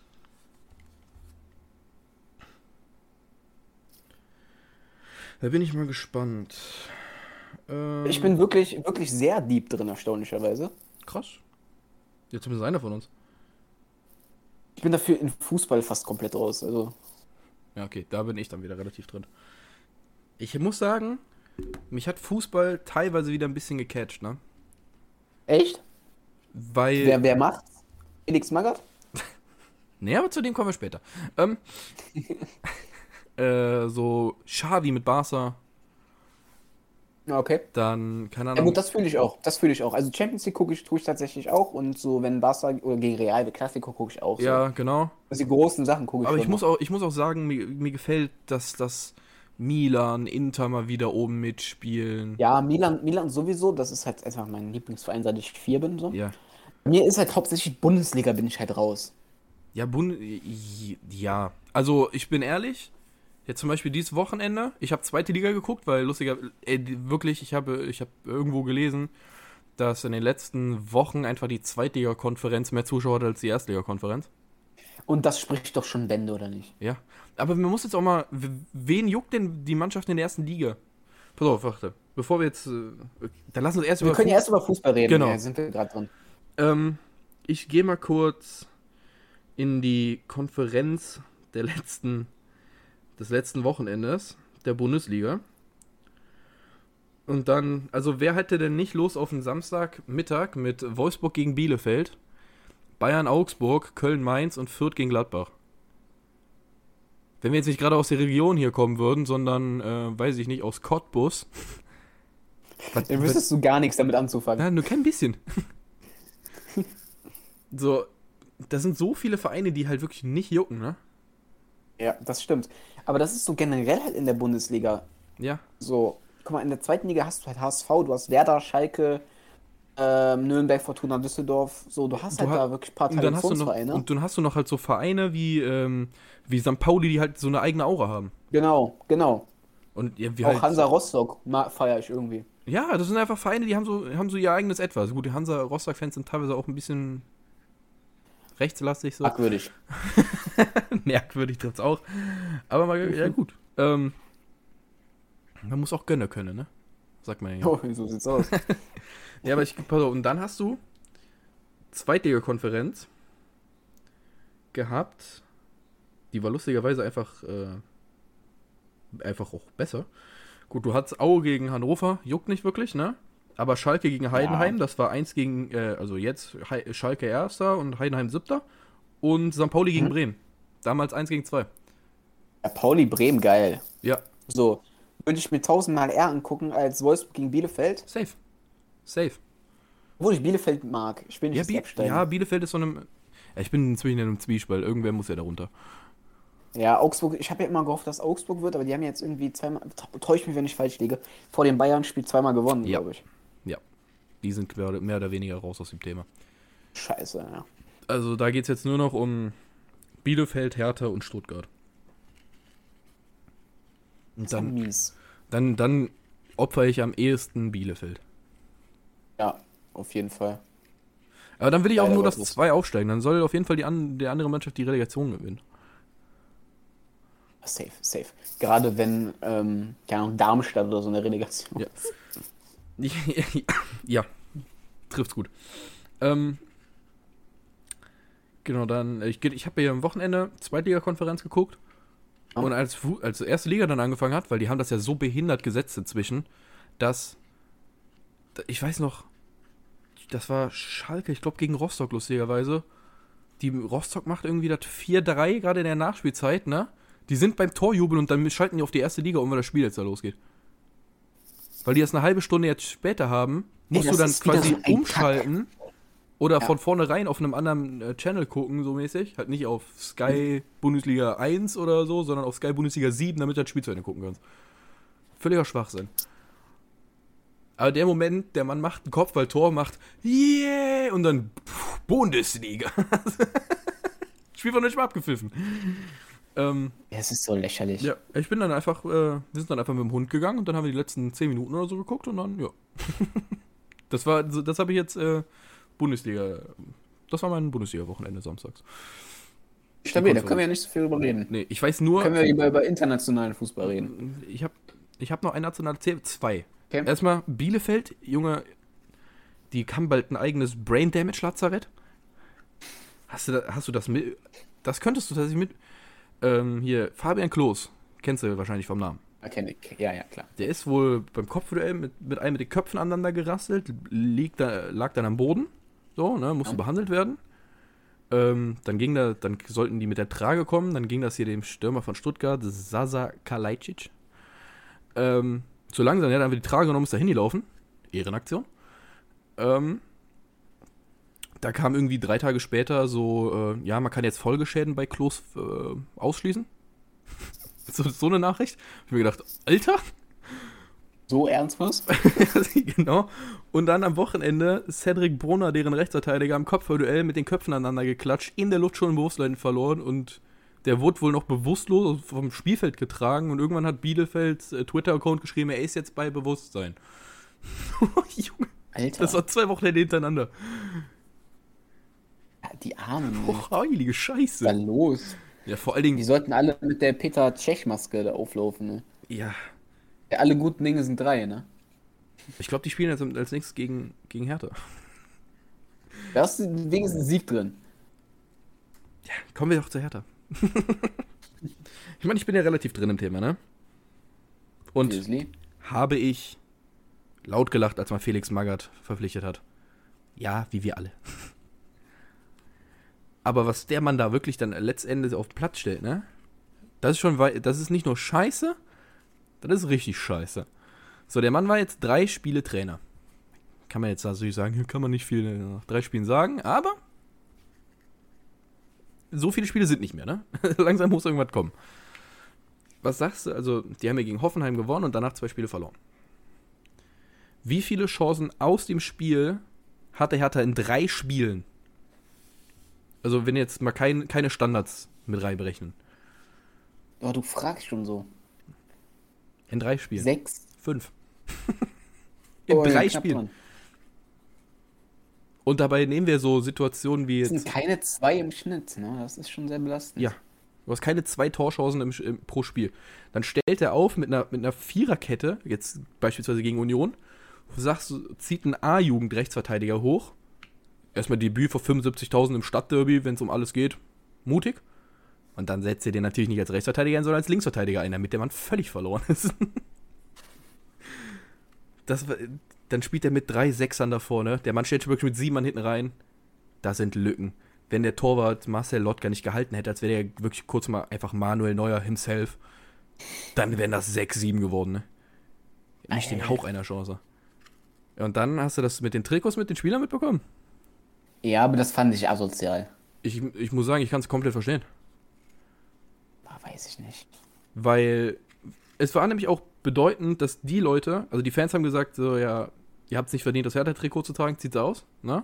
Da bin ich mal gespannt. Ähm, Ich bin wirklich, wirklich sehr deep drin, erstaunlicherweise. krass. Jetzt zumindest einer von uns. Ich bin dafür in Fußball fast komplett raus. Also, Ja, okay, da bin ich dann wieder relativ drin. Ich muss sagen, mich hat Fußball teilweise wieder ein bisschen gecatcht, ne? echt? Weil. Wer, wer macht's? Felix Magath? Nee, aber zu dem kommen wir später. Ähm, äh, so Xavi mit Barca, Ja, okay. dann, keine Ja Ahnung. gut, das fühle ich auch. Das fühle ich auch. Also Champions League gucke ich, tue ich tatsächlich auch. Und so, wenn Barca oder gegen Real, der Klassiker gucke ich auch. ja, So. genau. Also die großen Sachen gucke ich Aber ich schon muss noch. auch, ich muss auch sagen, mir, mir gefällt, dass das Milan, Inter mal wieder oben mitspielen. Ja, Milan, Milan sowieso. Das ist halt einfach mein Lieblingsverein, seit ich vier bin. So. Ja. Mir ist halt hauptsächlich Bundesliga, bin ich halt raus. Ja, Bund ja. Also, ich bin ehrlich, jetzt zum Beispiel dieses Wochenende, ich habe zweite Liga geguckt, weil lustiger, ey, die- wirklich, ich habe ich habe irgendwo gelesen, dass in den letzten Wochen einfach die Zweitliga-Konferenz mehr Zuschauer hat als die Erstliga-Konferenz. Und das spricht doch schon Bände, oder nicht? Ja. Aber man muss jetzt auch mal, w- wen juckt denn die Mannschaft in der ersten Liga? Pass auf, warte. Bevor wir jetzt, äh, dann lass uns erst Wir über können ja Fuß- erst über Fußball reden. Genau. Ja, sind wir gerade drin. Ähm, ich gehe mal kurz in die Konferenz der letzten, des letzten Wochenendes der Bundesliga. Und dann, also wer hätte denn nicht Lust auf einen Samstagmittag mit Wolfsburg gegen Bielefeld? Bayern, Augsburg, Köln, Mainz und Fürth gegen Gladbach. Wenn wir jetzt nicht gerade aus der Region hier kommen würden, sondern, äh, weiß ich nicht, aus Cottbus. Dann wüsstest du gar nichts damit anzufangen. Ja, nur kein bisschen. So, das sind so viele Vereine, die halt wirklich nicht jucken, ne? Ja, das stimmt. Aber das ist so generell halt in der Bundesliga. Ja. So, guck mal, in der zweiten Liga hast du halt H S V, du hast Werder, Schalke, ähm, Nürnberg, Fortuna Düsseldorf. So, du hast Du halt ha- da wirklich ein paar Und dann, hast du noch, Traditionsvereine. und dann hast du noch halt so Vereine wie, ähm, wie Sankt Pauli, die halt so eine eigene Aura haben. Genau, genau. Und ja, wie Auch halt, Hansa Rostock feiere ich irgendwie. Ja, das sind einfach Vereine, die haben so, haben so ihr eigenes Etwas. Gut, die Hansa Rostock-Fans sind teilweise auch ein bisschen rechtslastig so. Merkwürdig. Merkwürdig trifft's auch. Aber mal, ja gut. Ähm, man muss auch gönnen können, ne? Sagt man ja. Oh, so sieht's aus. Ja, aber ich, pass auf, und dann hast du Zweitliga-Konferenz gehabt. Die war lustigerweise einfach, äh, einfach auch besser. Gut, du hattest Aue gegen Hannover, juckt nicht wirklich, ne? Aber Schalke gegen Heidenheim, Ja. das war eins gegen, äh, also jetzt He- Schalke Erster und Heidenheim Siebter. Und Sankt Pauli gegen Mhm. Bremen. Damals eins gegen zwei. Ja, Pauli Bremen, geil. Ja, So, würde ich mir tausendmal eher angucken als Wolfsburg gegen Bielefeld. safe. Safe. Obwohl ich Bielefeld mag. Ich will nicht, Ja, dass die Bi absteigen. ja, Bielefeld ist so einem. Ja, ich bin inzwischen in einem Zwiespalt. Irgendwer muss ja darunter. Ja, Augsburg, ich habe ja immer gehofft, dass Augsburg wird, aber die haben jetzt irgendwie zweimal, täusch mich, wenn ich falsch liege, vor den Bayern-Spiel zweimal gewonnen, Ja. glaube ich. Ja. Die sind mehr oder, mehr oder weniger raus aus dem Thema. Scheiße, ja. Also da geht es jetzt nur noch um Bielefeld, Hertha und Stuttgart. Und Das ist dann, mies. dann, dann opfere ich am ehesten Bielefeld. Ja, auf jeden Fall. Aber dann will ich auch Leider nur, dass Gottes. zwei aufsteigen. Dann soll auf jeden Fall die, an, die andere Mannschaft die Relegation gewinnen. Safe, safe. Gerade wenn, ähm, keine Ahnung, Darmstadt oder so eine Relegation Ja. ist. Ja, trifft's gut. Ähm, genau, dann, ich, geh- ich habe ja am Wochenende Zweitliga-Konferenz geguckt. Ja. Und als, Fu- als die erste Liga dann angefangen hat, weil die haben das ja so behindert gesetzt inzwischen, dass, ich weiß noch, das war Schalke, ich glaube gegen Rostock lustigerweise. Die Rostock macht irgendwie das vier drei gerade in der Nachspielzeit, ne? Die sind beim Torjubel und dann schalten die auf die erste Liga um, weil das Spiel jetzt da losgeht. Weil die das eine halbe Stunde jetzt später haben, musst Ey, du das dann ist wieder quasi so ein umschalten oder Ja. von vornherein auf einem anderen äh, Channel gucken, so mäßig. Halt nicht auf Sky Bundesliga eins oder so, sondern auf Sky Bundesliga sieben, damit du das Spiel zu Ende gucken kannst. Völliger Schwachsinn. Aber der Moment, der Mann macht ein Kopfballtor, macht yeah und dann pff, Bundesliga. Spiel war nicht mal abgepfiffen. Ähm, Ja, es ist so lächerlich. ja, ich bin dann einfach, äh, wir sind dann einfach mit dem Hund gegangen und dann haben wir die letzten zehn Minuten oder so geguckt und dann, ja. Das war, so- das habe ich jetzt, äh, Bundesliga, das war mein Bundesliga-Wochenende samstags. Stabil, da können wir ja nicht so viel drüber reden. Nee, ich weiß nur, Können wir über, über internationalen Fußball reden. ich habe ich hab noch ein nationales Ziel, zwei. Okay. Erstmal Bielefeld, Junge, die haben bald ein eigenes Brain-Damage-Lazarett. Hast du, da, hast du das mit, das könntest du tatsächlich mit, ähm, hier, Fabian Klos, kennst du wahrscheinlich vom Namen. Erkenne ich. Ja, ja, klar. Der ist wohl beim Kopfduell mit, mit einem mit den Köpfen aneinander gerasselt, liegt da, lag dann am Boden, so, ne, musste Ja. behandelt werden. Ähm, dann ging da, dann sollten die mit der Trage kommen, dann ging das hier dem Stürmer von Stuttgart, Sasa Kalajdzic, ähm, zu langsam, der hat einfach die Trage genommen, ist da hingelaufen. Ehrenaktion. Ähm, da kam irgendwie drei Tage später so, äh, ja, man kann jetzt Folgeschäden bei Klos äh, ausschließen. so, so eine Nachricht. Hab ich mir gedacht, Alter, So ernst was? genau. Und dann am Wochenende Cedric Brunner, deren Rechtsverteidiger, am Kopfballduell mit den Köpfen aneinander geklatscht, in der Luft schon Bewusstsein verloren und der wurde wohl noch bewusstlos vom Spielfeld getragen und irgendwann hat Bielefelds äh, Twitter-Account geschrieben, er ist jetzt bei Bewusstsein. Junge, Alter, das war zwei Wochen hintereinander. ja, die Armen. Oh, Oh, heilige was ist Scheiße. da los? Ja, vor allen Die Dingen, sollten alle mit der Peter Tschech-Maske da auflaufen, ne? ja, Ja, alle guten Dinge sind drei, ne? ich glaube, die spielen jetzt als nächstes gegen, gegen Hertha. Da ist wenigstens ein Sieg drin. Kommen wir doch zu Hertha. Ich meine, ich bin ja relativ drin im Thema, ne? Und Obviously. habe ich laut gelacht, als man Felix Magath verpflichtet hat. Ja, wie wir alle. Aber was der Mann da wirklich dann letztendlich auf den Platz stellt, ne? Das ist schon, wei- das ist nicht nur scheiße, das ist richtig scheiße. So, der Mann war jetzt drei Spiele Trainer. Kann man jetzt natürlich sagen, hier kann man nicht viel nach drei Spielen sagen, aber so viele Spiele sind nicht mehr, ne? Langsam muss irgendwas kommen. Was sagst du? Also, die haben ja gegen Hoffenheim gewonnen und danach zwei Spiele verloren. Wie viele Chancen aus dem Spiel hatte Hertha in drei Spielen? Also, wenn jetzt mal kein, keine Standards mit reinberechnen. Oh, du fragst schon so. In drei Spielen. Sechs? Fünf. In Oh, drei knapp Spielen. dran. Und dabei nehmen wir so Situationen wie Das sind jetzt. keine zwei im Schnitt, ne? Das ist schon sehr belastend. Ja. Du hast keine zwei Torchancen im, im, pro Spiel. Dann stellt er auf mit einer, mit einer Viererkette, jetzt beispielsweise gegen Union. Du sagst, zieht einen A-Jugend-Rechtsverteidiger hoch. Erstmal Debüt vor fünfundsiebzigtausend im Stadtderby, wenn es um alles geht. Mutig. Und dann setzt er den natürlich nicht als Rechtsverteidiger ein, sondern als Linksverteidiger ein, damit der Mann völlig verloren ist. Das, war- dann spielt er mit drei Sechsern da vorne. Der Mann stellt schon wirklich mit sieben Mann hinten rein. Das sind Lücken. Wenn der Torwart Marcel Lotka nicht gehalten hätte, als wäre der wirklich kurz mal einfach Manuel Neuer himself, dann wären das sechs sieben geworden, ne? Nicht den Hauch einer Chance. Ja, und dann hast du das mit den Trikots mit den Spielern mitbekommen. Ja, aber das fand ich asozial. Ich, ich muss sagen, ich kann es komplett verstehen. Boah, weiß ich nicht. Weil es war nämlich auch bedeutend, dass die Leute, also die Fans haben gesagt, so, ja, ihr habt es nicht verdient, das Hertha-Trikot zu tragen, zieht's aus, ne?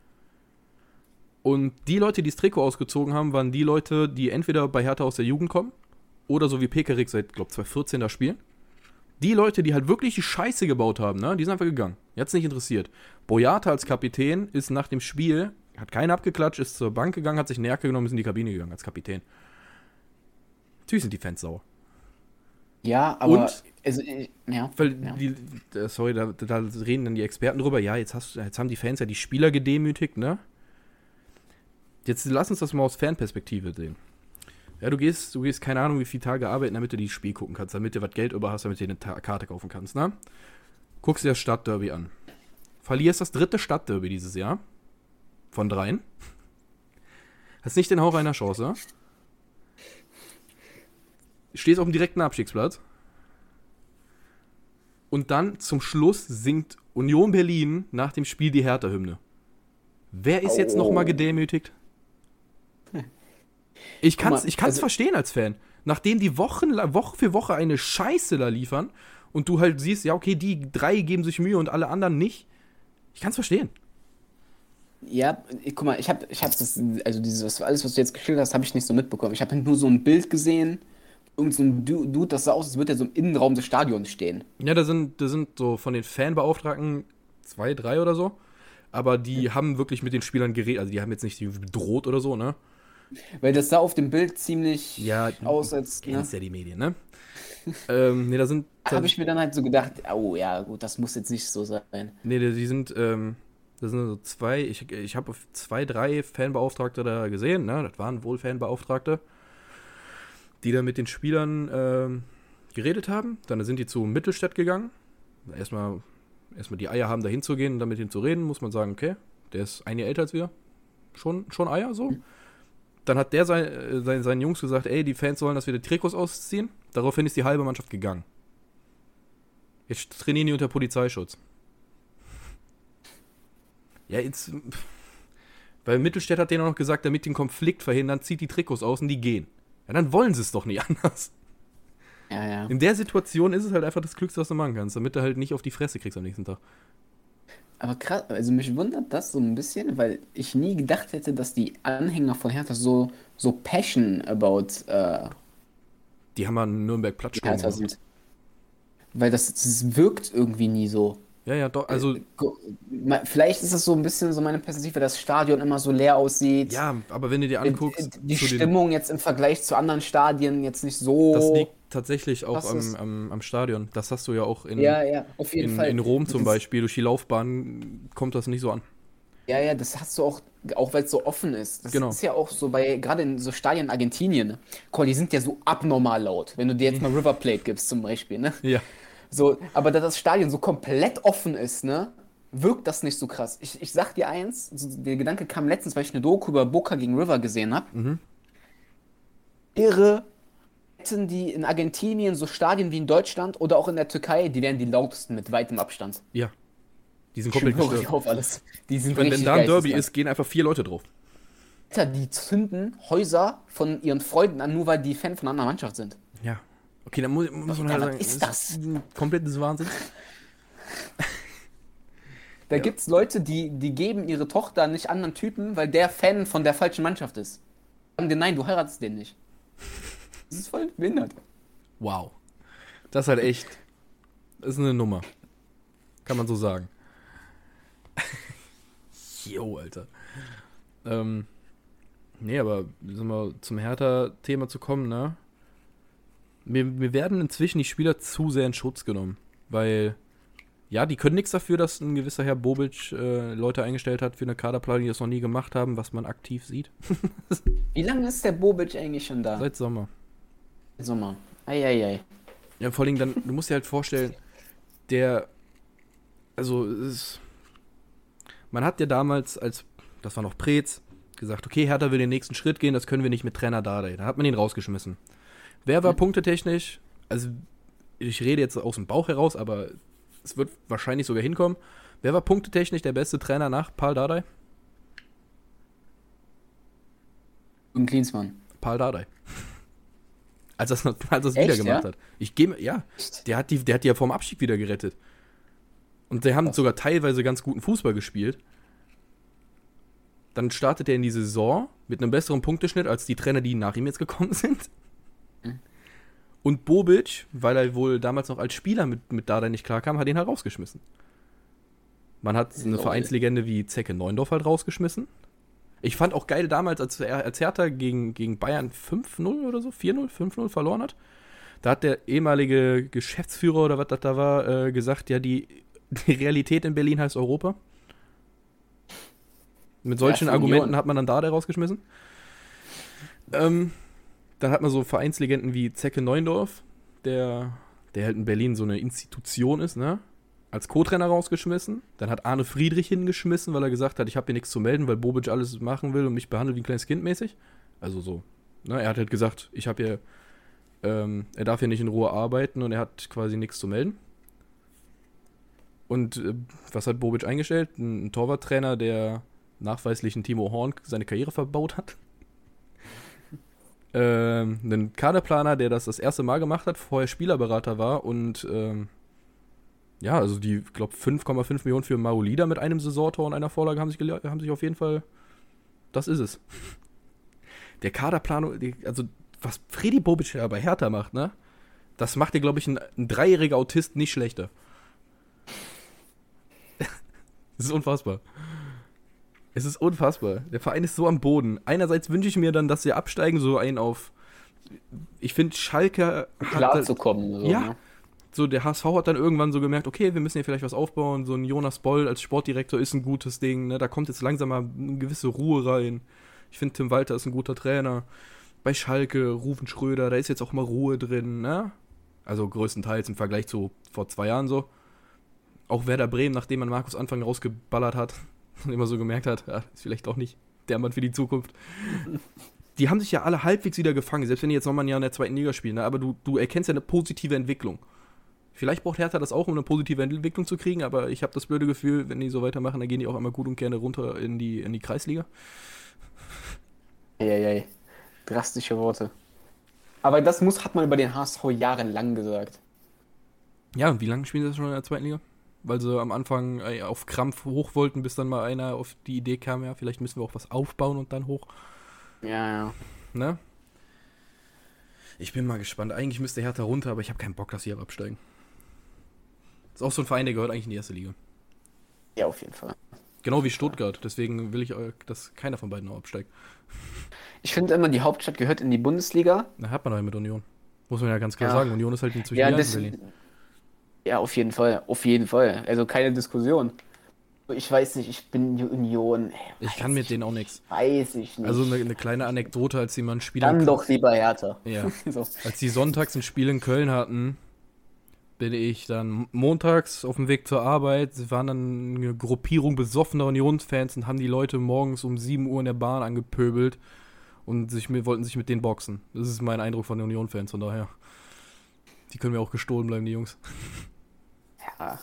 Und die Leute, die das Trikot ausgezogen haben, waren die Leute, die entweder bei Hertha aus der Jugend kommen oder so wie Pekarik seit, glaube ich, zwanzig vierzehn da spielen. Die Leute, die halt wirklich die Scheiße gebaut haben, ne, die sind einfach gegangen. Die hat's nicht interessiert. Boyata als Kapitän ist nach dem Spiel, hat keinen abgeklatscht, ist zur Bank gegangen, hat sich eine Jacke genommen, ist in die Kabine gegangen als Kapitän. Natürlich sind die Fans sauer. Ja, aber. Und? Also, äh, ja. Weil ja. die, äh, sorry, da, da reden dann die Experten drüber, ja, jetzt, hast, jetzt haben die Fans ja die Spieler gedemütigt, ne? Jetzt lass uns das mal aus Fanperspektive sehen. Ja, du gehst, du gehst, keine Ahnung, wie viele Tage arbeiten, damit du dieses Spiel gucken kannst, damit du was Geld über hast, damit du dir eine Ta- Karte kaufen kannst, ne? Guckst dir das Stadtderby an. Verlierst das dritte Stadtderby dieses Jahr. Von dreien. Hast nicht den Hauch einer Chance. Stehst auf dem direkten Abstiegsplatz. Und dann zum Schluss singt Union Berlin nach dem Spiel die Hertha-Hymne. Wer ist jetzt Oh. nochmal gedemütigt? Ich Guck mal, kann's, ich kann's also- verstehen als Fan. Nachdem die Wochen, Woche für Woche eine Scheiße da liefern und du halt siehst, ja okay, die drei geben sich Mühe und alle anderen nicht. Ich kann's verstehen. Ja, ich, guck mal, ich habe ich hab das, also dieses, alles, was du jetzt geschildert hast, habe ich nicht so mitbekommen. Ich habe nur so ein Bild gesehen, irgend so ein Du- Dude, das sah aus, als würde er so im Innenraum des Stadions stehen. Ja, da sind, da sind so von den Fanbeauftragten zwei, drei oder so. Aber die haben wirklich mit den Spielern geredet. Also die haben jetzt nicht die bedroht oder so, ne? Weil das sah auf dem Bild ziemlich Ja, aus, als, du ne? kennst ja die Medien, ne? ähm, nee, da sind. Da habe ich mir dann halt so gedacht, oh ja, gut, das muss jetzt nicht so sein. Nee, die sind, ähm, das sind so zwei, ich, ich habe zwei, drei Fanbeauftragte da gesehen, ne? Das waren wohl Fanbeauftragte, die da mit den Spielern ähm, geredet haben. Dann sind die zu Mittelstädt gegangen. Erstmal, erstmal die Eier haben, da hinzugehen und dann mit ihm zu reden, muss man sagen, okay, der ist ein Jahr älter als wir. Schon, schon Eier, so. Dann hat der sein, äh, sein, seinen Jungs gesagt, ey, die Fans sollen, dass wir die Trikots ausziehen. Daraufhin ist die halbe Mannschaft gegangen. Jetzt trainieren die unter Polizeischutz. Ja, jetzt. Weil Mittelstädt hat denen auch noch gesagt, damit den Konflikt verhindern, zieht die Trikots aus und die gehen. Ja, dann wollen sie es doch nicht anders. Ja, ja. In der Situation ist es halt einfach das Klügste, was du machen kannst, damit du halt nicht auf die Fresse kriegst am nächsten Tag. Aber krass, also mich wundert das so ein bisschen, weil ich nie gedacht hätte, dass die Anhänger von Hertha so, so passion about äh, Die haben an Nürnberg Platzsturm Hertha gemacht. sind. Weil das, das wirkt irgendwie nie so. Ja, ja, doch, also, Go- ma- Vielleicht ist es so ein bisschen so meine Perspektive, dass das Stadion immer so leer aussieht. ja, aber wenn du dir anguckst, Die zu den- Stimmung jetzt im Vergleich zu anderen Stadien jetzt nicht so. das liegt tatsächlich auch Was am, ist- am, am Stadion. Das hast du ja auch in, Ja, ja, auf jeden in, Fall. in Rom zum Das- Beispiel. Durch die Laufbahn kommt das nicht so an. Ja, ja, das hast du auch, auch weil es so offen ist. Das Genau. ist ja auch so bei, gerade in so Stadien in Argentinien, ne? Guck mal, die sind ja so abnormal laut. Wenn du dir jetzt mal River Plate gibst zum Beispiel, ne? Ja. So, aber da das Stadion so komplett offen ist, ne? wirkt das nicht so krass. Ich, ich sag dir eins, so der Gedanke kam letztens, weil ich eine Doku über Boca gegen River gesehen habe. Mhm. Wäre, hätten die in Argentinien so Stadien wie in Deutschland oder auch in der Türkei, die wären die lautesten mit weitem Abstand. Ja. Die sind komplett Schwöre ich gestört. auf alles. Die sind Wenn, wenn richtig da ein Derby geisteskrank. ist, gehen einfach vier Leute drauf. Alter, die zünden Häuser von ihren Freunden an, nur weil die Fan von einer anderen Mannschaft sind. Ja. Okay, dann muss, muss man halt was sagen, ist das? ein komplettes Wahnsinn. Da Ja. gibt's Leute, die, die geben ihre Tochter nicht anderen Typen, weil der Fan von der falschen Mannschaft ist. Sagen dir, nein, du heiratest den nicht. Das ist voll behindert. Wow. Das ist halt echt. Das ist eine Nummer. Kann man so sagen. Jo, Alter. Ähm. Nee, aber sind wir zum Hertha-Thema zu kommen, ne? Mir, mir werden inzwischen die Spieler zu sehr in Schutz genommen. Weil, ja, die können nichts dafür, dass ein gewisser Herr Bobic äh, Leute eingestellt hat für eine Kaderplanung, die das noch nie gemacht haben, was man aktiv sieht. Wie lange ist der Bobic eigentlich schon da? Seit Sommer. Sommer. Eieiei. Ja, vor allem dann, du musst dir halt vorstellen, der, also, es ist, man hat ja damals, als, das war noch Preetz, gesagt, okay, Hertha will den nächsten Schritt gehen, das können wir nicht mit Trainer Dardai. Da hat man ihn rausgeschmissen. Wer war Mhm. punktetechnisch, also, ich rede jetzt aus dem Bauch heraus, aber es wird wahrscheinlich sogar hinkommen. Wer war punktetechnisch der beste Trainer nach Paul Dardai? Und Klinsmann. Paul Dardai. Als er es als er's Echt, wieder gemacht ja? hat. Ich gehe, ja, der hat, die, der hat die ja vorm Abstieg wieder gerettet. Und die haben sogar teilweise ganz guten Fußball gespielt. Dann startet er in die Saison mit einem besseren Punkteschnitt als die Trainer, die nach ihm jetzt gekommen sind. Mhm. Und Bobic, weil er wohl damals noch als Spieler mit, mit Dardai nicht klarkam, hat ihn halt rausgeschmissen. Man hat eine Lol. Vereinslegende wie Zecke Neuendorf halt rausgeschmissen. Ich fand auch geil damals, als, er, als Hertha gegen, gegen Bayern fünf null oder so, vier null, fünf null verloren hat. Da hat der ehemalige Geschäftsführer oder was das da war, äh, gesagt, ja, die, die Realität in Berlin heißt Europa. Mit solchen für Argumenten Union. hat man dann da rausgeschmissen. Ähm, dann hat man so Vereinslegenden wie Zecke Neuendorf, der, der halt in Berlin so eine Institution ist, ne? Als Co-Trainer rausgeschmissen. Dann hat Arne Friedrich hingeschmissen, weil er gesagt hat, ich habe hier nichts zu melden, weil Bobic alles machen will und mich behandelt wie ein kleines Kind mäßig. Also so. Ne? Er hat halt gesagt, ich habe hier, ähm, er darf hier nicht in Ruhe arbeiten und er hat quasi nichts zu melden. Und äh, was hat Bobic eingestellt? Ein, ein Torwarttrainer, der nachweislich einen Timo Horn seine Karriere verbaut hat. ähm, einen Kaderplaner, der das das erste Mal gemacht hat, vorher Spielerberater war und ähm, ja, also die, ich glaube, fünf Komma fünf Millionen für Maolida mit einem Saisontor und einer Vorlage haben sich, gele- haben sich auf jeden Fall, das ist es. Der Kaderplanung, die, also was Freddy Bobic ja bei Hertha macht, ne, das macht dir, glaube ich, ein, ein dreijähriger Autist nicht schlechter. Das ist unfassbar. Es ist unfassbar. Der Verein ist so am Boden. Einerseits wünsche ich mir dann, dass sie absteigen, so einen auf, ich finde, Schalke hat Klar halt- zu kommen. So, Ja. Ne? So, der H S V hat dann irgendwann so gemerkt, okay, wir müssen hier vielleicht was aufbauen. So ein Jonas Boll als Sportdirektor ist ein gutes Ding. Ne? Da kommt jetzt langsam mal eine gewisse Ruhe rein. Ich finde, Tim Walter ist ein guter Trainer. Bei Schalke, Rufen Schröder, da ist jetzt auch mal Ruhe drin. Ne? Also größtenteils im Vergleich zu vor zwei Jahren so. Auch Werder Bremen, nachdem man Markus Anfang rausgeballert hat und immer so gemerkt hat, ja, ist vielleicht auch nicht der Mann für die Zukunft. Die haben sich ja alle halbwegs wieder gefangen, selbst wenn die jetzt nochmal ein Jahr in der zweiten Liga spielen. Ne? Aber du, du erkennst ja eine positive Entwicklung. Vielleicht braucht Hertha das auch, um eine positive Entwicklung zu kriegen, aber ich habe das blöde Gefühl, wenn die so weitermachen, dann gehen die auch immer gut und gerne runter in die, in die Kreisliga. Eieiei. Drastische Worte. Aber das muss, hat man über den H S V jahrelang gesagt. Ja, und wie lange spielen sie das schon in der zweiten Liga? Weil sie am Anfang äh, auf Krampf hoch wollten, bis dann mal einer auf die Idee kam, ja, vielleicht müssen wir auch was aufbauen und dann hoch. Ja, ja. Ne? Ich bin mal gespannt. Eigentlich müsste Hertha runter, aber ich habe keinen Bock, dass sie hier absteigen. Ist auch so ein Verein, der gehört eigentlich in die erste Liga. Ja, auf jeden Fall. Genau wie Stuttgart. Deswegen will ich, äh, dass keiner von beiden noch absteigt. Ich finde immer, die Hauptstadt gehört in die Bundesliga. Da hat man halt mit Union. Muss man ja ganz klar Ja. sagen. Union ist halt inzwischen Ja, ja, das, in Berlin. ja, auf jeden Fall. Auf jeden Fall. Also keine Diskussion. Ich weiß nicht, ich bin die Union. Ich Weiß kann mit denen auch nichts. Weiß ich nicht. Also eine, eine kleine Anekdote, als sie mal ein Spiel in Dann Köln- doch lieber Hertha. Ja. So. Als die sonntags ein Spiel in Köln hatten bin ich dann montags auf dem Weg zur Arbeit. Sie waren dann eine Gruppierung besoffener Unionsfans und haben die Leute morgens um sieben Uhr in der Bahn angepöbelt und sich mit, wollten sich mit denen boxen. Das ist mein Eindruck von den Union-Fans, von daher. Die können mir auch gestohlen bleiben, die Jungs. Ja.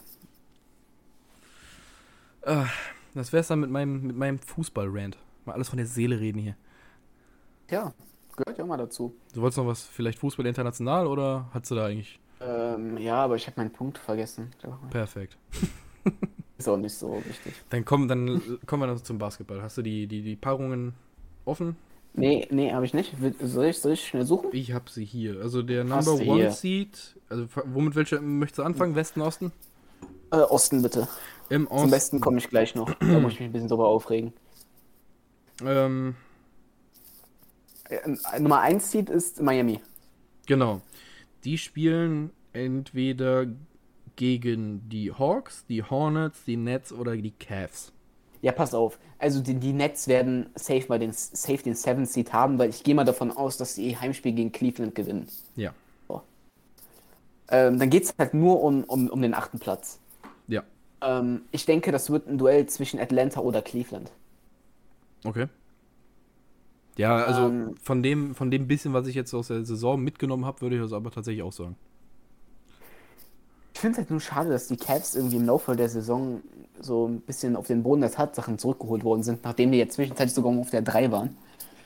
Ah, das wär's dann mit meinem, mit meinem Fußball-Rant. Mal alles von der Seele reden hier. Ja, gehört ja auch mal dazu. Du wolltest noch was, vielleicht Fußball international oder hast du da eigentlich... Ähm, ja, aber ich habe meinen Punkt vergessen. Perfekt. Ist auch nicht so wichtig. Dann kommen, dann kommen wir noch zum Basketball. Hast du die, die, die Paarungen offen? Nee, nee, habe ich nicht. Will- Soll ich, soll ich schnell suchen? Ich habe sie hier. Also der Hast Number du One hier. Seed, also womit welche möchtest du anfangen? Westen, Osten? Äh, Osten bitte. Im Zum Osten. Westen komme ich gleich noch. Da muss ich mich ein bisschen drüber aufregen. Ähm, Äh, Nummer eins Seed ist Miami. genau. Die spielen entweder gegen die Hawks, die Hornets, die Nets oder die Cavs. Ja, pass auf. Also die, die Nets werden safe bei den safe den Seventh Seed haben, weil ich gehe mal davon aus, dass sie ihr Heimspiel gegen Cleveland gewinnen. Ja. Ähm, dann geht es halt nur um, um, um den achten Platz. Ja. Ähm, ich denke, das wird ein Duell zwischen Atlanta oder Cleveland. Okay. Ja, also Ähm, von dem, von dem bisschen, was ich jetzt aus der Saison mitgenommen habe, würde ich das aber tatsächlich auch sagen. Ich finde es halt nur schade, dass die Cavs irgendwie im Laufe der Saison so ein bisschen auf den Boden der Tatsachen zurückgeholt worden sind, nachdem die jetzt zwischenzeitlich sogar auf der drei waren.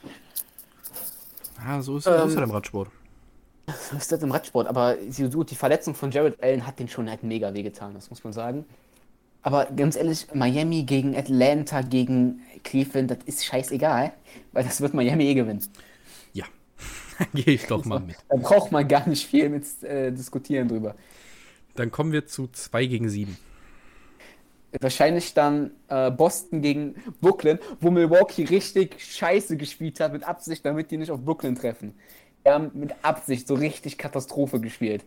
Ah, so ist so ist Ähm, halt im Radsport. So ist das im Radsport, aber die die Verletzung von Jared Allen hat den schon halt mega wehgetan, das muss man sagen. Aber ganz ehrlich, Miami gegen Atlanta, gegen Cleveland, das ist scheißegal, weil das wird Miami eh gewinnen. Ja, gehe ich doch mal mit. Da braucht man gar nicht viel mit äh, diskutieren drüber. Dann kommen wir zu zwei gegen sieben. Wahrscheinlich dann äh, Boston gegen Brooklyn, wo Milwaukee richtig scheiße gespielt hat, mit Absicht, damit die nicht auf Brooklyn treffen. Die haben mit Absicht so richtig Katastrophe gespielt.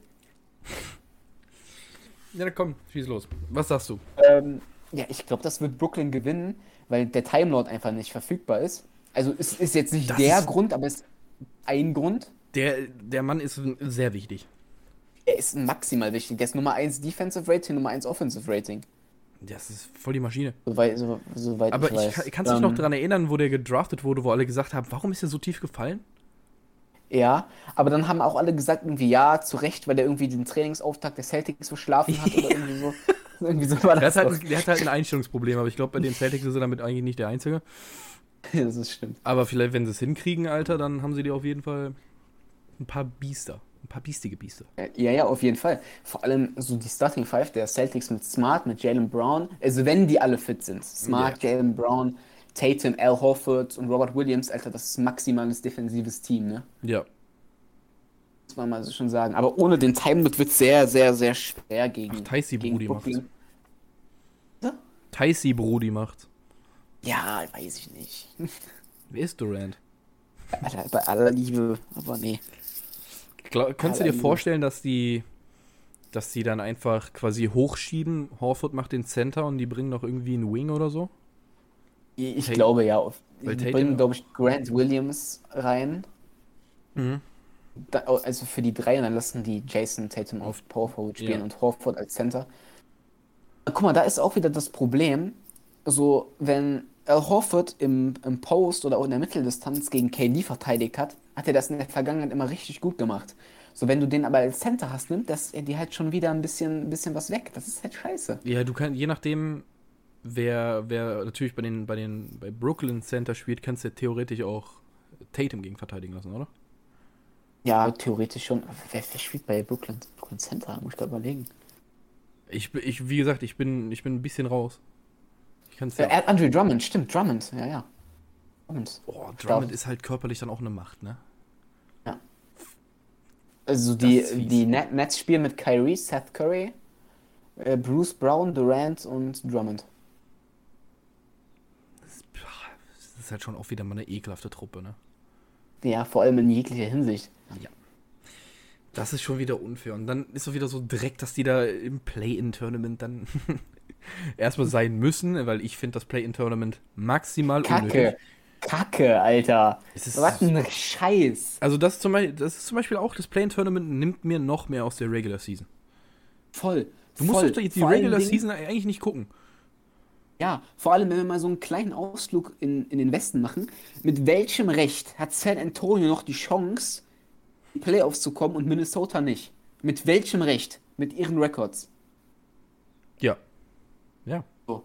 Ja, dann komm, schieß los. Was sagst du? Ähm, ja, ich glaube, das wird Brooklyn gewinnen, weil der Time Lord einfach nicht verfügbar ist. Also es ist jetzt nicht Das der ist- Grund, aber es ist ein Grund. Der, der Mann ist sehr wichtig. Er ist maximal wichtig. Der ist Nummer eins Defensive Rating, Nummer eins Offensive Rating. Das ist voll die Maschine. Soweit, so, soweit Aber ich ich, weiß. kann, kannst du dich Ähm, noch daran erinnern, wo der gedraftet wurde, wo alle gesagt haben, warum ist er so tief gefallen? Ja, aber dann haben auch alle gesagt, irgendwie ja, zu Recht, weil der irgendwie den Trainingsauftakt der Celtics verschlafen hat oder irgendwie so. Irgendwie so war Der das hat, doch. halt, der hat halt ein Einstellungsproblem, aber ich glaube, bei den Celtics ist er damit eigentlich nicht der Einzige. Das ist stimmt. Aber vielleicht, wenn sie es hinkriegen, Alter, dann haben sie dir auf jeden Fall ein paar Biester. Ein paar biestige Biester. Ja, ja, auf jeden Fall. Vor allem so die Starting Five der Celtics mit Smart, mit Jaylen Brown. Also wenn die alle fit sind. Smart, Jaylen Brown, Tatum, Al Horford und Robert Williams, Alter, das ist maximales defensives Team, ne? Ja. Muss man mal so schon sagen. Aber ohne den Time Limit wird es sehr, sehr, sehr schwer gegen, Ach, Tyson gegen Brody macht's. Brooklyn. Tyson Brody macht. Ja, weiß ich nicht. Wer ist Durant? Alter, bei aller Liebe, aber nee. Glaub, kannst du dir Liebe. vorstellen, dass die, dass die dann einfach quasi hochschieben? Horford macht den Center und die bringen noch irgendwie einen Wing oder so? Ich Tatum. glaube ja. auf- Weil Die Tatum- bringen, glaube ich, Grant Williams rein. Mhm. Da, also für die drei, und dann lassen die Jason Tatum auf Power Forward spielen Ja. und Horford als Center. Guck mal, da ist auch wieder das Problem, so wenn Al Horford im, im Post oder auch in der Mitteldistanz gegen K D verteidigt hat, hat er das in der Vergangenheit immer richtig gut gemacht. So, wenn du den aber als Center hast, nimmt das dir halt schon wieder ein bisschen, ein bisschen was weg. Das ist halt scheiße. Ja, du kannst, je nachdem, wer, wer natürlich bei den, bei den, bei Brooklyn Center spielt, kannst du ja theoretisch auch Tatum gegen verteidigen lassen, oder? Ja, theoretisch schon. Aber wer, wer spielt bei Brooklyn, Brooklyn Center? Muss ich gerade überlegen. Ich, ich, wie gesagt, ich bin, ich bin ein bisschen raus. Ich kann's Ja. ja. Äh, Andre Drummond, stimmt, Drummond, ja, ja. Drummond. Oh, Darf- Drummond ist halt körperlich dann auch eine Macht, ne? Also die, Das ist fies. die Net Nets spielen mit Kyrie, Seth Curry, äh, Bruce Brown, Durant und Drummond. Das ist, das ist halt schon auch wieder mal eine ekelhafte Truppe, ne? Ja, vor allem in jeglicher Hinsicht. Das ist schon wieder unfair. Und dann ist doch wieder so Dreck, dass die da im Play-In-Tournament dann erstmal sein müssen, weil ich finde das Play-In-Tournament maximal Kacke. unnötig. Kacke, Alter. Es ist- Was ein Scheiß. Also das, zum Beispiel, das ist zum Beispiel auch, das Play-In-Tournament nimmt mir noch mehr aus der Regular Season. Voll. Du musst voll. doch jetzt die Vor allen Regular Dingen- Season eigentlich nicht gucken. Ja, vor allem, wenn wir mal so einen kleinen Ausflug in, in den Westen machen. Mit welchem Recht hat San Antonio noch die Chance, in die Playoffs zu kommen und Minnesota nicht? Mit welchem Recht? Mit ihren Records. Ja. Ja. So.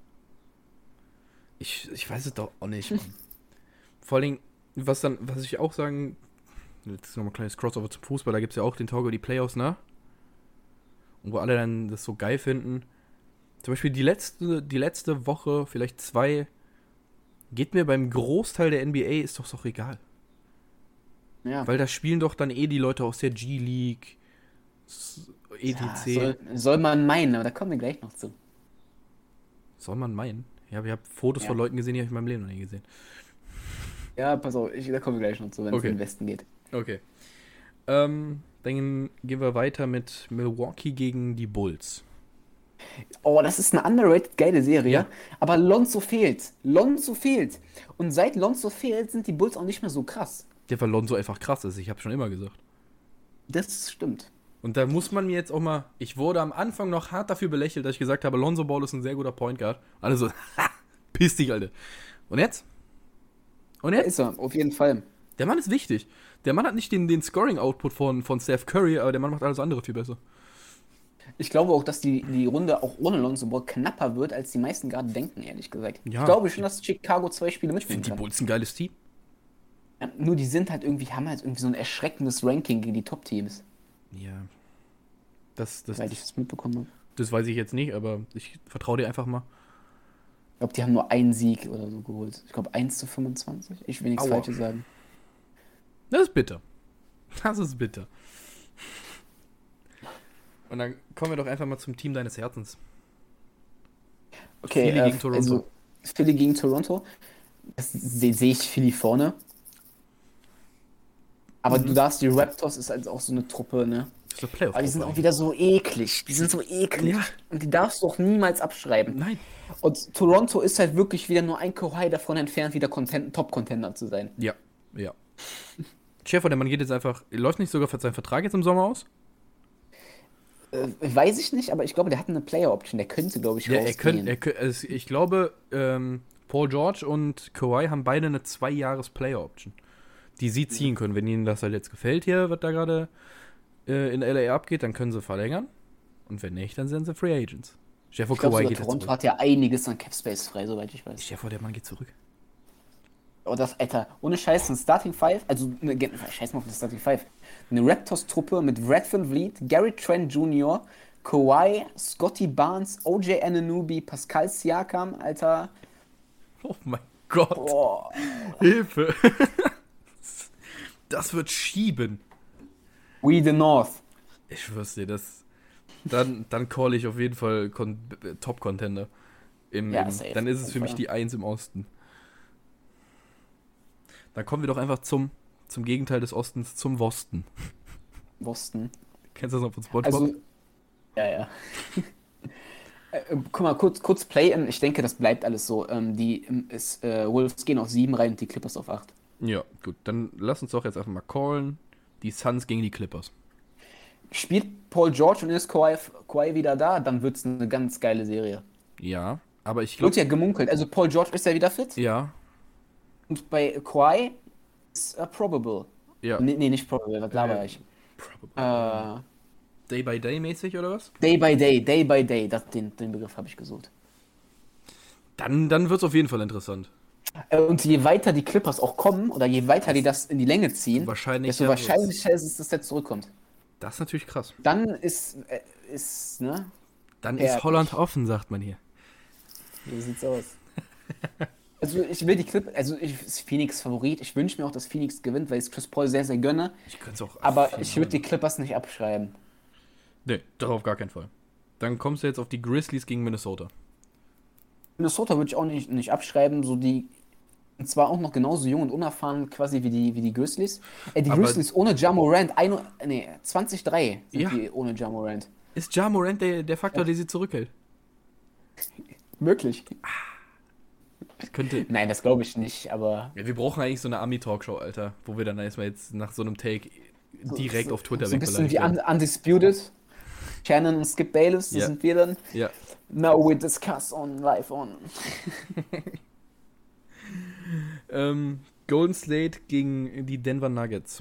Ich, ich weiß es doch auch nicht, Mann. Vor allen Dingen, was dann, was ich auch sagen, jetzt nochmal ein kleines Crossover zum Fußball, da gibt es ja auch den Talk über die Playoffs, ne? Und wo alle dann das so geil finden. Zum Beispiel die letzte, die letzte Woche, vielleicht zwei, geht mir beim Großteil der N B A, ist doch so egal. Ja. Weil da spielen doch dann eh die Leute aus der G-League, E T Ja, C. soll, soll man meinen, aber da kommen wir gleich noch zu. Soll man meinen? Ja, aber ich habe Fotos Ja. von Leuten gesehen, die habe ich in meinem Leben noch nie gesehen. Ja, pass auf, ich, da kommen wir gleich noch zu, wenn Okay. es in den Westen geht. Okay. Ähm, dann gehen wir weiter mit Milwaukee gegen die Bulls. Oh, das ist eine underrated geile Serie, Ja. aber Lonzo fehlt. Lonzo fehlt. Und seit Lonzo fehlt, sind die Bulls auch nicht mehr so krass. Der weil Lonzo einfach krass ist, ich habe schon immer gesagt. Das stimmt. Und da muss man mir jetzt auch mal, ich wurde am Anfang noch hart dafür belächelt, dass ich gesagt habe, Lonzo Ball ist ein sehr guter Point Guard. Alle so, ha, piss dich, Alter. Und jetzt? Und Ja, jetzt? ist er, auf jeden Fall. Der Mann ist wichtig. Der Mann hat nicht den, den Scoring-Output von, von Steph Curry, aber der Mann macht alles andere viel besser. Ich glaube auch, dass die, die Runde auch ohne Lonzo Ball knapper wird, als die meisten gerade denken, ehrlich gesagt. Ja. Ich glaube schon, dass Chicago zwei Spiele Ich mitnehmen finde die kann. Bulls ein geiles Team. Ja, nur die sind halt irgendwie, haben halt irgendwie so ein erschreckendes Ranking gegen die Top-Teams, Ja. Das, das, soweit ich das mitbekommen habe. das weiß ich jetzt nicht, aber ich vertraue dir einfach mal. Ich glaube, die haben nur einen Sieg oder so geholt. Ich glaube eins zu fünfundzwanzig. Ich will nichts Aua. Falsches sagen. Das ist bitter. Das ist bitter. Und dann kommen wir doch einfach mal zum Team deines Herzens. Okay, Philly äh, gegen Toronto. Also, Philly gegen Toronto. Das sehe seh ich Philly vorne. Aber Mhm. du darfst, die Raptors ist halt auch so eine Truppe, ne? Das ist eine Playoff. Aber die sind auch wieder so eklig. Die sind so eklig. Ja. Und die darfst du auch niemals abschreiben. Nein. Und Toronto ist halt wirklich wieder nur ein Kawhi davon entfernt, wieder Content- Top-Contender zu sein. Ja, ja. Schäfer, der Mann geht jetzt einfach, läuft nicht sogar für seinen Vertrag jetzt im Sommer aus? Äh, weiß ich nicht, aber ich glaube, der hat eine Player-Option. Der könnte, glaube ich, Ja, er rausgehen. könnte, er, kö- also ich glaube, ähm, Paul George und Kawhi haben beide eine zwei-Jahres-Player-Option, die sie ziehen können. Wenn ihnen das halt jetzt gefällt hier, was da gerade äh, in L A abgeht, dann können sie verlängern. Und wenn nicht, dann sind sie Free Agents. Schäfer, Ich glaube, Kawhi sogar geht jetzt Toronto zurück. hat ja einiges an Cap-Space frei, soweit ich weiß. Schäfer, der Mann geht zurück. Oh, das, Alter, ohne Scheiß, ein Starting Five, also, ne, gen- scheiß mal auf das Starting Five. Eine Raptors-Truppe mit Red Van Vliet, Gary Trent Junior, Kawhi, Scotty Barnes, O J Anunoby, Pascal Siakam, Alter. Oh mein Gott. Boah. Hilfe. Das wird schieben. We the North. Ich schwör's dir, das. Dann, dann call ich auf jeden Fall Con Top-Contender. Im, Ja, im, safe, dann ist auf es für jeden mich Fall. die Eins im Osten. Dann kommen wir doch einfach zum, zum Gegenteil des Ostens, zum Wosten. Boston. Kennst du das noch von SpongeBob? Also, ja, ja. Äh, äh, guck mal, kurz, kurz Play-In, ich denke, das bleibt alles so. Ähm, die ähm, ist, äh, Wolves gehen auf sieben rein und die Clippers auf acht. Ja, gut. Dann lass uns doch jetzt einfach mal callen. Die Suns gegen die Clippers. Spielt Paul George und ist Kawhi, Kawhi wieder da, dann wird es eine ganz geile Serie. Ja, aber ich Wird glaube. ja gemunkelt. Also Paul George ist ja wieder fit. Ja, Und bei Kawhi ist uh, probable. ja. Nee, nee, nicht probable, was laber Äh, ich? Äh, Day by Day mäßig oder was? day by day, day by day, das, den, den Begriff habe ich gesucht. Dann, dann wird es auf jeden Fall interessant. Äh, und je weiter die Clippers auch kommen, oder je weiter die das in die Länge ziehen, Wahrscheinlich desto ja, wahrscheinlicher ist es, dass der zurückkommt. Das ist natürlich krass. Dann ist, äh, ist, ne? Dann Herrlich. ist Holland offen, sagt man hier. So sieht's aus. Also ich will die Clip, also ich ist Phoenix Favorit. Ich wünsche mir auch, dass Phoenix gewinnt, weil ich Chris Paul sehr, sehr gönne. Ich könnte es auch. Aber ich würde die Clippers nicht abschreiben. Nee, darauf gar keinen Fall. Dann kommst du jetzt auf die Grizzlies gegen Minnesota. Minnesota würde ich auch nicht, nicht abschreiben, so die und zwar auch noch genauso jung und unerfahren quasi wie die, wie die Grizzlies. Äh, die Aber- Grizzlies ohne Ja Morant, ein, nee, zwanzig drei sind Ja. die ohne Ja Morant. Ist Ja Morant der, der Faktor, der sie zurückhält? Möglich. Könnte. Nein, das glaube ich nicht, aber Ja, wir brauchen eigentlich so eine Ami-Talkshow, Alter, wo wir dann erstmal jetzt nach so einem Take direkt so, auf Twitter so ein bisschen wie wegbeleidigt un Undisputed. Shannon und Skip Bayless, das Ja. sind wir dann. Ja. Now we discuss on live on. Ähm, Golden State gegen die Denver Nuggets.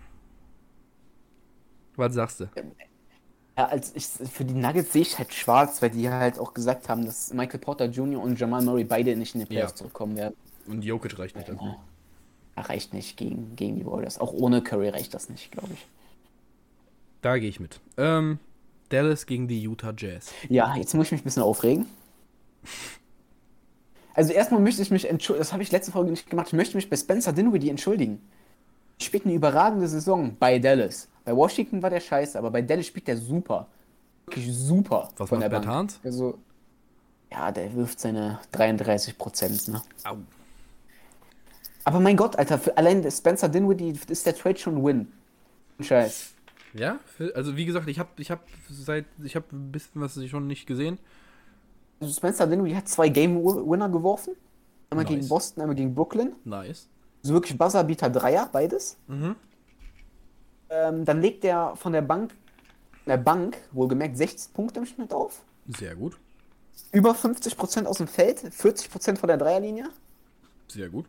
Was sagst du? Ja, als ich, für die Nuggets sehe ich halt schwarz, weil die halt auch gesagt haben, dass Michael Porter Junior und Jamal Murray beide nicht in die Playoffs Ja. zurückkommen werden. Und Jokic reicht nicht dafür. Ja, reicht nicht gegen, gegen die Warriors. Auch ohne Curry reicht das nicht, glaube ich. Da gehe ich mit. Ähm, Dallas gegen die Utah Jazz. Ja, jetzt muss ich mich ein bisschen aufregen. Also erstmal möchte ich mich entschuldigen, das habe ich letzte Folge nicht gemacht, ich möchte mich bei Spencer Dinwiddie entschuldigen. Er spielt eine überragende Saison bei Dallas. Bei Washington war der scheiße, aber bei Dallas spielt der super. Wirklich super. Was von macht der Bank. Bertans? Also, ja, der wirft seine dreiunddreißig Prozent, ne? Au. Aber mein Gott, Alter, für allein Spencer Dinwiddie ist der Trade schon ein Win. Scheiß. Ja, für- also wie gesagt, ich habe ich hab seit, ich habe ein bisschen was schon nicht gesehen. Also Spencer Dinwiddie hat zwei Game-Winner geworfen. Einmal Nice. gegen Boston, einmal gegen Brooklyn. Nice. So wirklich Buzzerbeater Dreier, beides. Mhm. Ähm, dann legt er von der Bank, der Bank, wohlgemerkt, sechzehn Punkte im Schnitt auf. Sehr gut. Über fünfzig Prozent aus dem Feld, vierzig Prozent von der Dreierlinie. Sehr gut.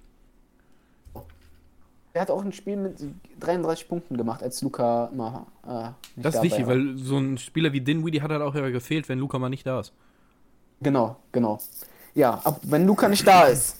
Er hat auch ein Spiel mit dreiunddreißig Punkten gemacht, als Luka immer äh, nicht Das ist dabei wichtig, war. weil so ein Spieler wie Dinwiddie hat halt auch ja gefehlt, wenn Luka mal nicht da ist. Genau, genau. Ja, ab, wenn Luka nicht da ist.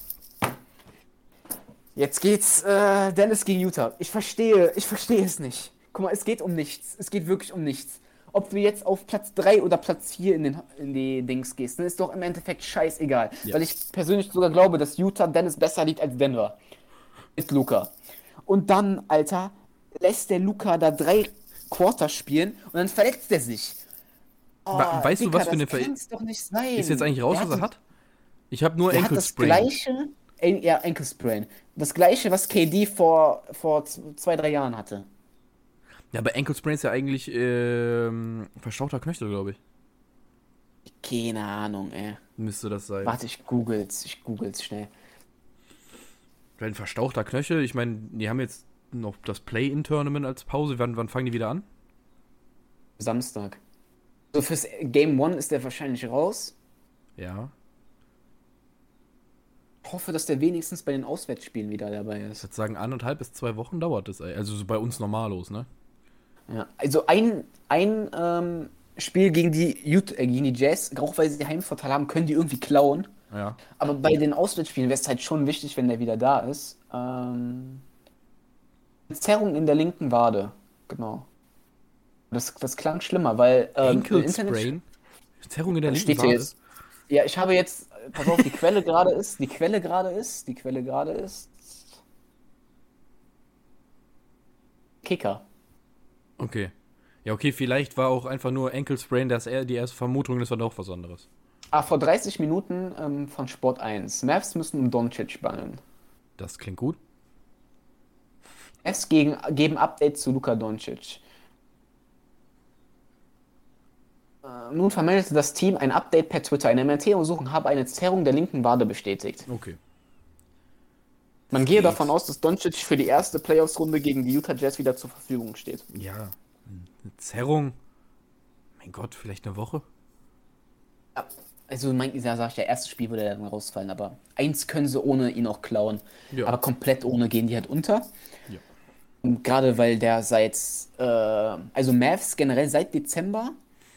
Jetzt geht's äh, Dallas gegen Utah. Ich verstehe, ich verstehe es nicht. Guck mal, es geht um nichts. Es geht wirklich um nichts. Ob du jetzt auf Platz drei oder Platz vier in, den, in die Dings gehst, ne, ist doch im Endeffekt scheißegal. Ja. Weil ich persönlich sogar glaube, dass Utah Dallas besser liegt als Denver. Mit Luka. Und dann, Alter, lässt der Luka da drei Quarter spielen und dann verletzt er sich. Oh, Wa- weißt du, Digga, was für eine das Ver- kann's doch nicht sein. Ist jetzt eigentlich raus, Der was er hat hat? Ich habe nur Der hat Ankle das Sprain. gleiche, äh, ja, Ankle Sprain. Das gleiche, was K D vor, vor z- zwei, drei Jahren hatte. Ja, aber Ankle Sprain ist ja eigentlich ähm, verstauchter Knöchel, glaube ich. Keine Ahnung, ey. Müsste das sein. Warte, ich googles, ich googles schnell. Weil ein verstauchter Knöchel, ich meine, die haben jetzt noch das Play-In-Tournament als Pause. Wann, wann fangen die wieder an? Samstag. So fürs Game One ist der wahrscheinlich raus. Ja. Ich hoffe, dass der wenigstens bei den Auswärtsspielen wieder dabei Ich ist. würde sagen, anderthalb bis zwei Wochen dauert das, ey. Also so bei uns normallos, ne? Ja, also ein, ein ähm, Spiel gegen die, Ut äh, gegen die Jazz, auch weil sie die Heimvorteil haben, können die irgendwie klauen. Ja. Aber bei den Auswärtsspielen wäre es halt schon wichtig, wenn der wieder da ist. Ähm, Zerrung in der linken Wade. Genau. Das, das klang schlimmer, weil ähm, Ankle im Internet Sprain? Zerrung in der linken steht hier Wade? jetzt. Ja, ich habe jetzt. Pass auf, die Quelle gerade ist. Die Quelle gerade ist. Die Quelle gerade ist. Kicker. Okay. Ja, okay, vielleicht war auch einfach nur Ankle Sprain das eher die erste Vermutung, das war doch was anderes. Ah, vor dreißig Minuten ähm, von Sport eins. Mavs müssen um Doncic bangen. Das klingt gut. Mavs gegen, geben Update zu Luka Doncic. Äh, nun vermeldete das Team ein Update per Twitter. Eine M R T-Untersuchung habe eine Zerrung der linken Wade bestätigt. Okay. Man gehe davon aus, dass Doncic für die erste Playoffs-Runde gegen die Utah Jazz wieder zur Verfügung steht. Ja. Eine Zerrung. Mein Gott, vielleicht eine Woche? Ja, also mein, ja, sag ich, der erste Spiel würde er dann rausfallen, aber eins können sie ohne ihn auch klauen. Ja. Aber komplett ohne gehen die halt unter. Ja. Und gerade weil der seit, äh, also Mavs generell seit Dezember,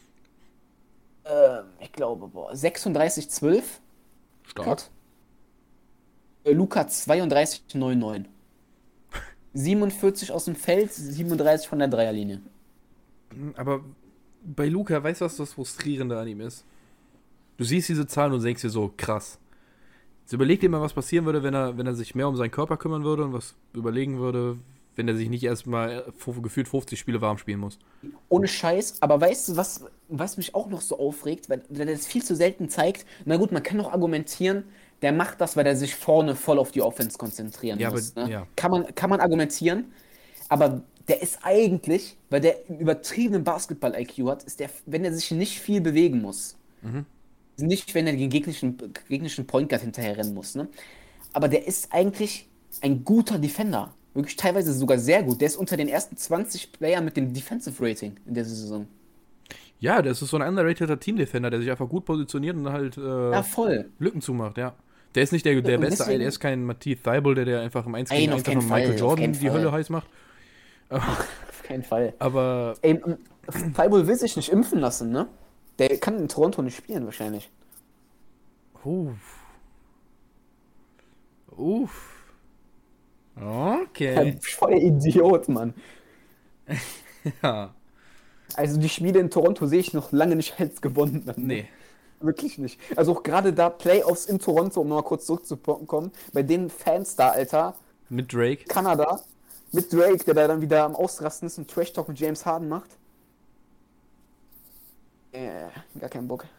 äh, ich glaube, boah, sechsunddreißig zwölf. Stark. Äh, Luka zweiunddreißig neun neun. siebenundvierzig aus dem Feld, siebenunddreißig von der Dreierlinie. Aber bei Luka, weißt du, was das Frustrierende an ihm ist? Du siehst diese Zahlen und denkst dir so, krass. Jetzt überleg dir mal, was passieren würde, wenn er, wenn er sich mehr um seinen Körper kümmern würde und was überlegen würde, wenn er sich nicht erstmal gefühlt fünfzig Spiele warm spielen muss. Ohne Scheiß, aber weißt du, was, was mich auch noch so aufregt, weil, weil er das viel zu selten zeigt? Na gut, man kann auch argumentieren, der macht das, weil er sich vorne voll auf die Offense konzentrieren Ja, muss. aber- Ne? ja. Kann man, kann man argumentieren, aber der ist eigentlich, weil der einen übertriebenen Basketball-I Q hat, ist der, wenn er sich nicht viel bewegen muss. Mhm. Nicht, wenn er den gegnerischen, gegnerischen Point Guard hinterher rennen muss. Ne? Aber der ist eigentlich ein guter Defender. Wirklich teilweise sogar sehr gut. Der ist unter den ersten zwanzig Player mit dem Defensive Rating in der Saison. Ja, das ist so ein underrateder Team-Defender, der sich einfach gut positioniert und halt äh, Ja, voll. Lücken zumacht, ja. Der ist nicht der, der Und Beste, deswegen- der ist kein Matisse Thybulle, der, der einfach im eins gegen Nein, auf eins keinen von Michael Fall, auf Jordan keinen die Fall. Hölle heiß macht. Auf keinen Fall. Aber Ey, Thibault will sich nicht impfen lassen, ne? Der kann in Toronto nicht spielen, wahrscheinlich. Uff. Uff. Okay. Voll Idiot, Mann. Ja. Also die Spiele in Toronto sehe ich noch lange nicht als gewonnen. an. Nee. Wirklich nicht. Also auch gerade da Playoffs in Toronto, um nochmal kurz zurückzukommen, bei den Fans da, Alter, Mit Drake. Kanada, mit Drake, der da dann wieder am Ausrasten ist und Trash-Talk mit James Harden macht. Äh, gar keinen Bock.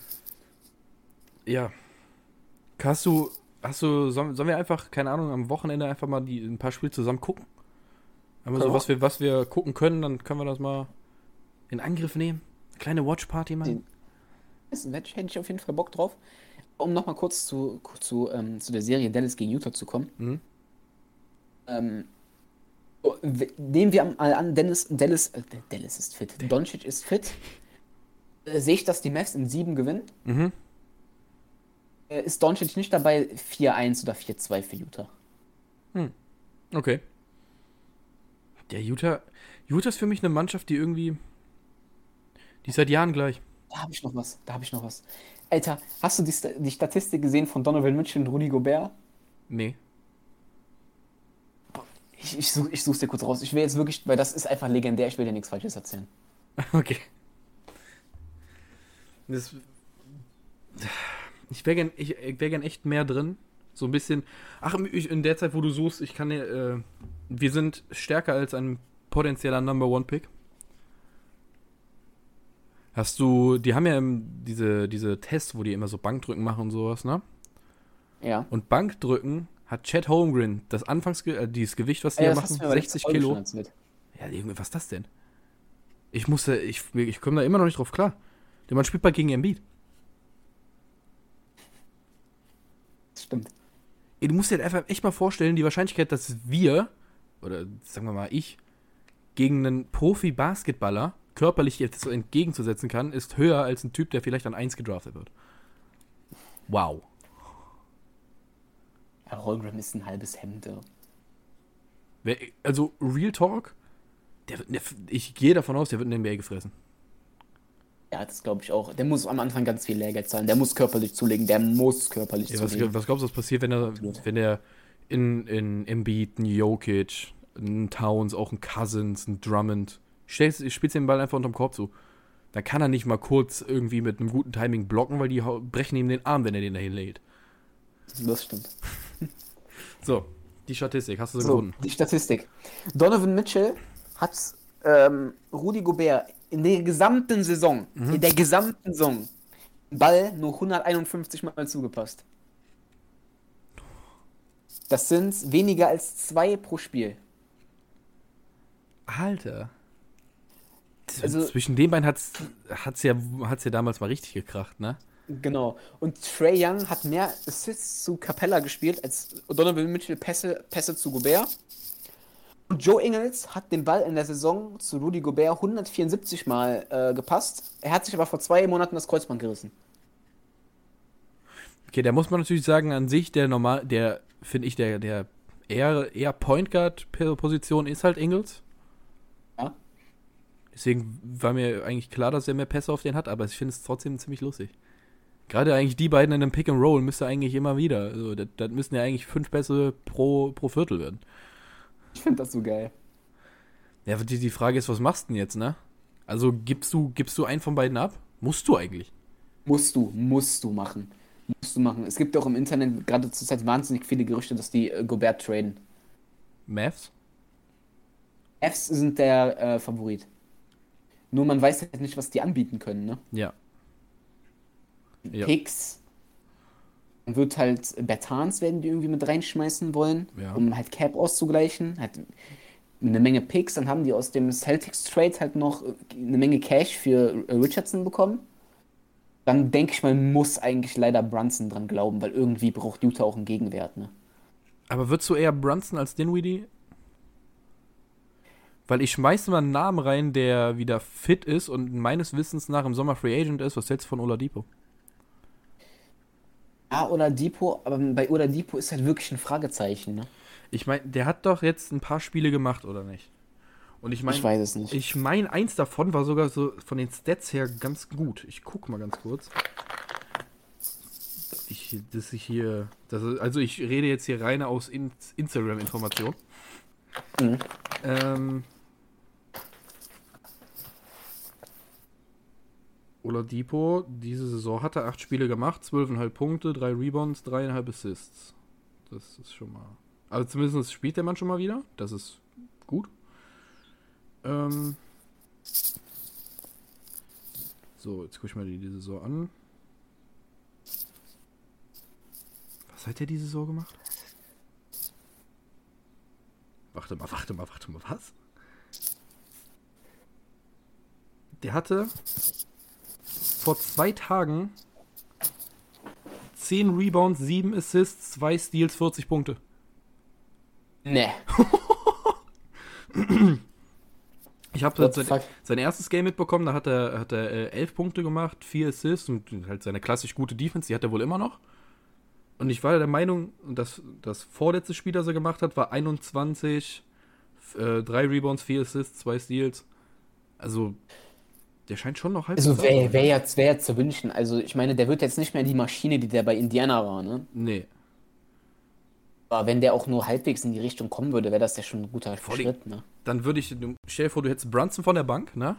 Ja. Hast du, hast du, sollen, sollen wir einfach, keine Ahnung, am Wochenende einfach mal die, ein paar Spiele zusammen gucken? Aber so, Ja. was wir, was wir gucken können, dann können wir das mal in Angriff nehmen. Kleine Watchparty machen. Das Match hätte ich auf jeden Fall Bock drauf. Um nochmal kurz zu, zu, ähm, zu der Serie Dallas gegen Utah zu kommen. Mhm. Ähm, oh, w- nehmen wir mal an, Dennis, Dallas, äh, Dallas ist fit. Doncic ist fit. Äh, sehe ich, dass die Mavs in sieben gewinnen? Mhm. Äh, ist Doncic nicht dabei vier eins oder vier zwei für Utah? Okay. Der Utah, Utah ist für mich eine Mannschaft, die irgendwie, die ist seit Jahren gleich. Da habe ich noch was, da habe ich noch was. Alter, hast du die, Sta- die Statistik gesehen von Donovan Mitchell und Rudy Gobert? Nee. Ich, ich, such, ich such's dir kurz raus. Ich will jetzt wirklich, weil das ist einfach legendär, ich will dir nichts Falsches erzählen. Okay. Das, ich wäre gern, ich, ich wär gern echt mehr drin. So ein bisschen. Ach, ich, in der Zeit, wo du suchst, ich kann dir, äh, wir sind stärker als ein potenzieller Number One Pick. Hast du, die haben ja im- diese, diese Tests, wo die immer so Bankdrücken machen und sowas, ne? Ja. Und Bankdrücken hat Chet Holmgren, das Anfangs, äh, dieses Gewicht, was die Ey, da das hast machen, du mir aber sechzig letzte Folge Kilo. schon erzählt. Ja, irgendwie, was ist das denn? Ich musste, ich, ich komme da immer noch nicht drauf klar. Der Mann spielt bald gegen Embiid. Das stimmt. Ey, du musst dir halt einfach echt mal vorstellen, die Wahrscheinlichkeit, dass wir, oder sagen wir mal ich, gegen einen Profi-Basketballer körperlich jetzt so entgegenzusetzen kann, ist höher als ein Typ, der vielleicht an eins gedraftet wird. Wow. Ja, Holmgren ist ein halbes Hemd. Ja. Wer, also, Real Talk, der, wird- der, ich gehe davon aus, der wird in den N B A gefressen. Ja, das glaube ich auch. Der muss am Anfang ganz viel Lehrgeld zahlen. Der muss körperlich zulegen. Der muss körperlich Ja, was, zulegen. was glaubst du, was passiert, wenn er, Absolut. wenn er in, in Embiid, ein Jokic, ein Towns, auch ein Cousins, ein Drummond, stellst, spielst den Ball einfach unterm Korb zu. Dann kann er nicht mal kurz irgendwie mit einem guten Timing blocken, weil die hau- brechen ihm den Arm, wenn er den dahin lädt. Das stimmt. So, die Statistik, hast du sie So, gefunden? die Statistik. Donovan Mitchell hat ähm, Rudy Gobert in der gesamten Saison, Mhm. in der gesamten Saison, den Ball nur hunderteinundfünfzig Mal zugepasst. Das sind weniger als zwei pro Spiel. Alter. Also- Zwischen den beiden hat's, hat's, ja, hat's ja damals mal richtig gekracht, ne? Genau. Und Trae Young hat mehr Assists zu Capella gespielt als Donovan Mitchell Pässe, Pässe zu Gobert. Und Joe Ingles hat den Ball in der Saison zu Rudy Gobert hundertvierundsiebzig Mal äh, gepasst. Er hat sich aber vor zwei Monaten das Kreuzband gerissen. Okay, da muss man natürlich sagen, an sich, der normal, der, finde ich, der, der eher, eher Point Guard Position ist halt Ingles. Ja. Deswegen war mir eigentlich klar, dass er mehr Pässe auf den hat, aber ich finde es trotzdem ziemlich lustig. Gerade eigentlich die beiden in einem Pick and Roll müsste eigentlich immer wieder. Also, das, das müssen ja eigentlich fünf Pässe pro, pro Viertel werden. Ich finde das so geil. Ja, die, die Frage ist, was machst du denn jetzt, ne? Also gibst du, gibst du einen von beiden ab? Musst du eigentlich. Musst du, musst du machen. Musst du machen. Es gibt auch im Internet gerade zurzeit wahnsinnig viele Gerüchte, dass die äh, Gobert traden. Mavs? Fs sind der äh, Favorit. Nur man weiß halt nicht, was die anbieten können, ne? Ja. Ja. Picks. Dann wird halt Bertans werden die irgendwie mit reinschmeißen wollen, Ja. um halt Cap auszugleichen. Halt eine Menge Picks. Dann haben die aus dem Celtics Trade halt noch eine Menge Cash für äh, Richardson bekommen. Dann denke ich mal, muss eigentlich leider Brunson dran glauben, weil irgendwie braucht Utah auch einen Gegenwert, ne? Aber würdest du eher Brunson als Dinwiddie? Weil ich schmeiße mal einen Namen rein, der wieder fit ist und meines Wissens nach im Sommer Free Agent ist. Was hältst du von Oladipo? Ja, Oladipo, aber bei Oladipo ist halt wirklich ein Fragezeichen, ne? Ich meine, der hat doch jetzt ein paar Spiele gemacht, oder nicht? Und ich meine, Ich weiß es nicht. Ich meine, eins davon war sogar so von den Stats her ganz gut. Ich guck mal ganz kurz. Ich, dass ich hier, das ist, also ich rede jetzt hier rein aus In- Instagram-Information. Mhm. Ähm, Oladipo, diese Saison hat er acht Spiele gemacht, zwölf Komma fünf Punkte, drei Rebounds, drei Komma fünf Assists. Das ist schon mal... Also zumindest spielt der Mann schon mal wieder. Das ist gut. Ähm, so, jetzt gucke ich mal die, die Saison an. Was hat der diese Saison gemacht? Warte mal, warte mal, warte mal, was? Der hatte vor zwei Tagen zehn Rebounds, sieben Assists, zwei Steals, vierzig Punkte. Ne. Ich habe sein, sein erstes Game mitbekommen, da hat er, hat er äh, elf Punkte gemacht, vier Assists und halt seine klassisch gute Defense, die hat er wohl immer noch. Und ich war der Meinung, dass das vorletzte Spiel, das er gemacht hat, war einundzwanzig, äh, drei Rebounds, vier Assists, zwei Steals. Also, der scheint schon noch halb Also zu wäre sein. wär jetzt, wär jetzt zu wünschen. Also ich meine, der wird jetzt nicht mehr die Maschine, die der bei Indiana war, ne? Nee. Aber wenn der auch nur halbwegs in die Richtung kommen würde, wäre das ja schon ein guter Voll- Schritt, ne? Dann würde ich, du- stell dir vor, du hättest Brunson von der Bank, ne?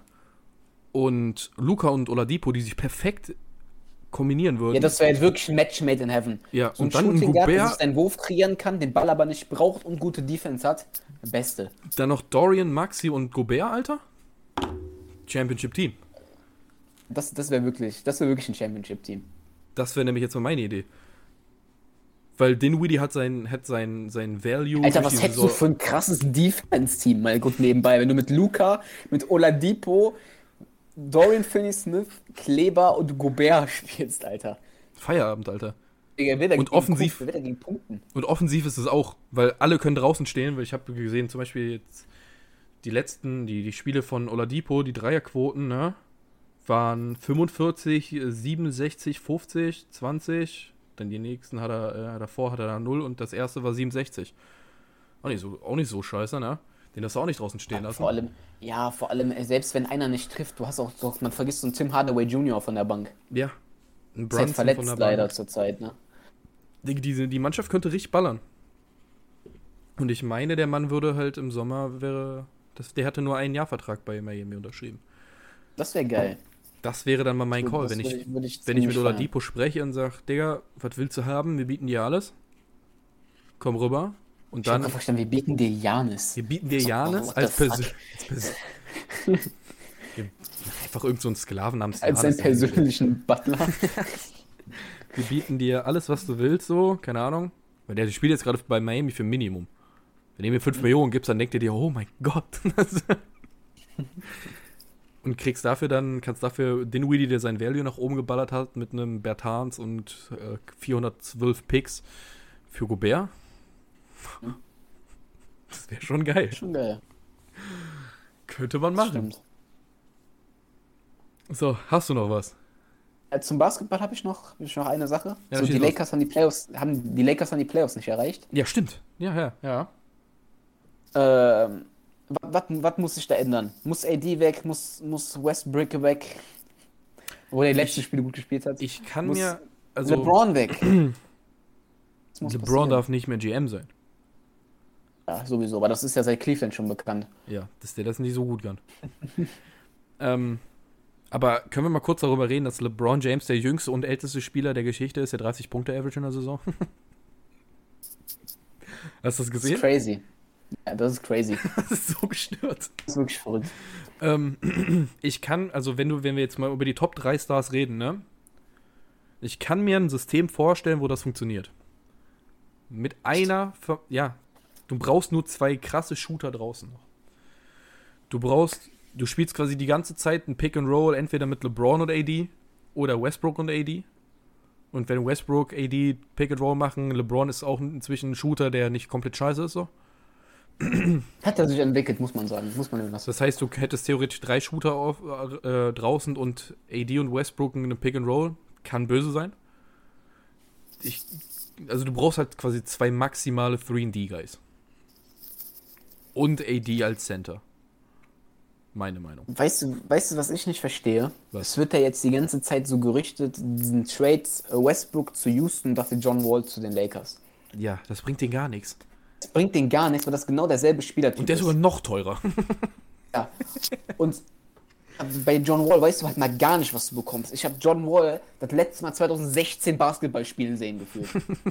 Und Luka und Oladipo, die sich perfekt kombinieren würden. Ja, das wäre halt wirklich ein Match made in heaven. Ja, So ein und dann ein Shooting Guard, der Gobert- sich seinen Wurf kreieren kann, den Ball aber nicht braucht und gute Defense hat. Der Beste. Dann noch Dorian, Maxi und Gobert, Alter. Championship-Team. Das, das wäre wirklich, das wäre wirklich ein Championship-Team. Das wäre nämlich jetzt mal meine Idee. Weil Dinwiddie hat sein, hat sein, sein Value. Alter, durch was die hättest du Saison- für ein krasses Defense-Team, mal gut nebenbei, wenn du mit Luka, mit Oladipo, Dorian Finney-Smith, Kleber und Gobert spielst, Alter. Feierabend, Alter. Digga, wer da Und gegen offensiv- Punkten, wer da gegen Punkten? Und offensiv ist es auch, weil alle können draußen stehen, weil ich habe gesehen, zum Beispiel jetzt die letzten, die, die Spiele von Oladipo, die Dreierquoten, ne, waren fünfundvierzig, siebenundsechzig, fünfzig, zwanzig. Dann die nächsten hat er, äh, davor hat er dann null und das erste war siebenundsechzig. Auch nicht so, auch nicht so scheiße, ne? Den darfst du auch nicht draußen stehen lassen. Vor allem, ja, vor allem, äh, selbst wenn einer nicht trifft, du hast auch, doch, man vergisst so einen Tim Hardaway Junior von der Bank. Ja. Ein Ist halt Brunson verletzt von der leider Bank. zur Zeit, ne? Die, diese, die Mannschaft könnte richtig ballern. Und ich meine, der Mann würde halt im Sommer wäre. Das, der hatte nur einen Jahr Vertrag bei Miami unterschrieben. Das wäre geil. Das wäre dann mal mein Call, Das wenn ich, würd würd ich wenn ich mit ziemlich feiern. Oladipo spreche und sage, Digga, was willst du haben? Wir bieten dir alles. Komm rüber. Und Ich hab dann, mir vorstellen, wir bieten dir Janis. wir bieten dir So, Janis what als the fuck? Persönlich. Einfach irgend so einen Sklaven namens Als seinen Giannis. persönlichen Butler. Wir bieten dir alles, was du willst, so, keine Ahnung. Weil der spielt jetzt gerade bei Miami für Minimum. Wenn du mir fünf Millionen gibst, dann denkt er dir, oh mein Gott. Und kriegst dafür dann, kannst dafür Dinwiddie, der sein Value nach oben geballert hat, mit einem Bertans und äh, vierhundertzwölf Picks für Gobert. Das wäre schon geil. Schon geil. Könnte man Das machen. stimmt. So, hast du noch was? Äh, Zum Basketball habe ich noch, hab ich noch eine Sache. Ja, so, schieß die los. Lakers haben die Playoffs, haben die Lakers haben die Playoffs nicht erreicht. Ja, stimmt. Ja, ja, ja. Ähm, was muss sich da ändern? Muss A D weg? Muss, muss Westbrook weg? Wo er die letzten Ich- Spiele gut gespielt hat. Ich kann Muss mir, also LeBron weg. Das muss LeBron passieren. darf nicht mehr G M sein. Ja, sowieso, aber das ist ja seit Cleveland schon bekannt. Ja, dass der das nicht so gut kann. ähm, aber können wir mal kurz darüber reden, dass LeBron James der jüngste und älteste Spieler der Geschichte ist, der dreißig Punkte Average in der Saison? Hast du das Das ist gesehen? crazy. Ja, das ist crazy. Das ist so gestört. Das ist wirklich verrückt. Ähm, ich kann, also wenn du, wenn wir jetzt mal über die Top drei Stars reden, ne? Ich kann mir ein System vorstellen, wo das funktioniert. Mit einer, Ver- ja, du brauchst nur zwei krasse Shooter draußen noch. Du brauchst, du spielst quasi die ganze Zeit ein Pick and Roll, entweder mit LeBron und A D oder Westbrook und A D. Und wenn Westbrook, A D Pick and Roll machen, LeBron ist auch inzwischen ein Shooter, der nicht komplett scheiße ist, so. Hat er sich entwickelt, muss man sagen. Muss man lassen. Das heißt, du hättest theoretisch drei Shooter auf, äh, draußen und A D und Westbrook in einem Pick and Roll. Kann böse sein. Ich, also du brauchst halt quasi zwei maximale drei und D Guys. Und A D als Center. Meine Meinung. Weißt du, weißt du, was ich nicht verstehe? Was? Es wird ja jetzt die ganze Zeit so gerüchtet, diesen Trade äh, Westbrook zu Houston und dafür John Wall zu den Lakers. Ja, das bringt denen gar nichts. Das bringt denen gar nichts, weil das genau derselbe Spielertyp Und der ist sogar noch teurer. Ja. Und bei John Wall weißt du halt mal gar nicht, was du bekommst. Ich habe John Wall das letzte Mal zwanzig sechzehn Basketball spielen sehen gefühlt.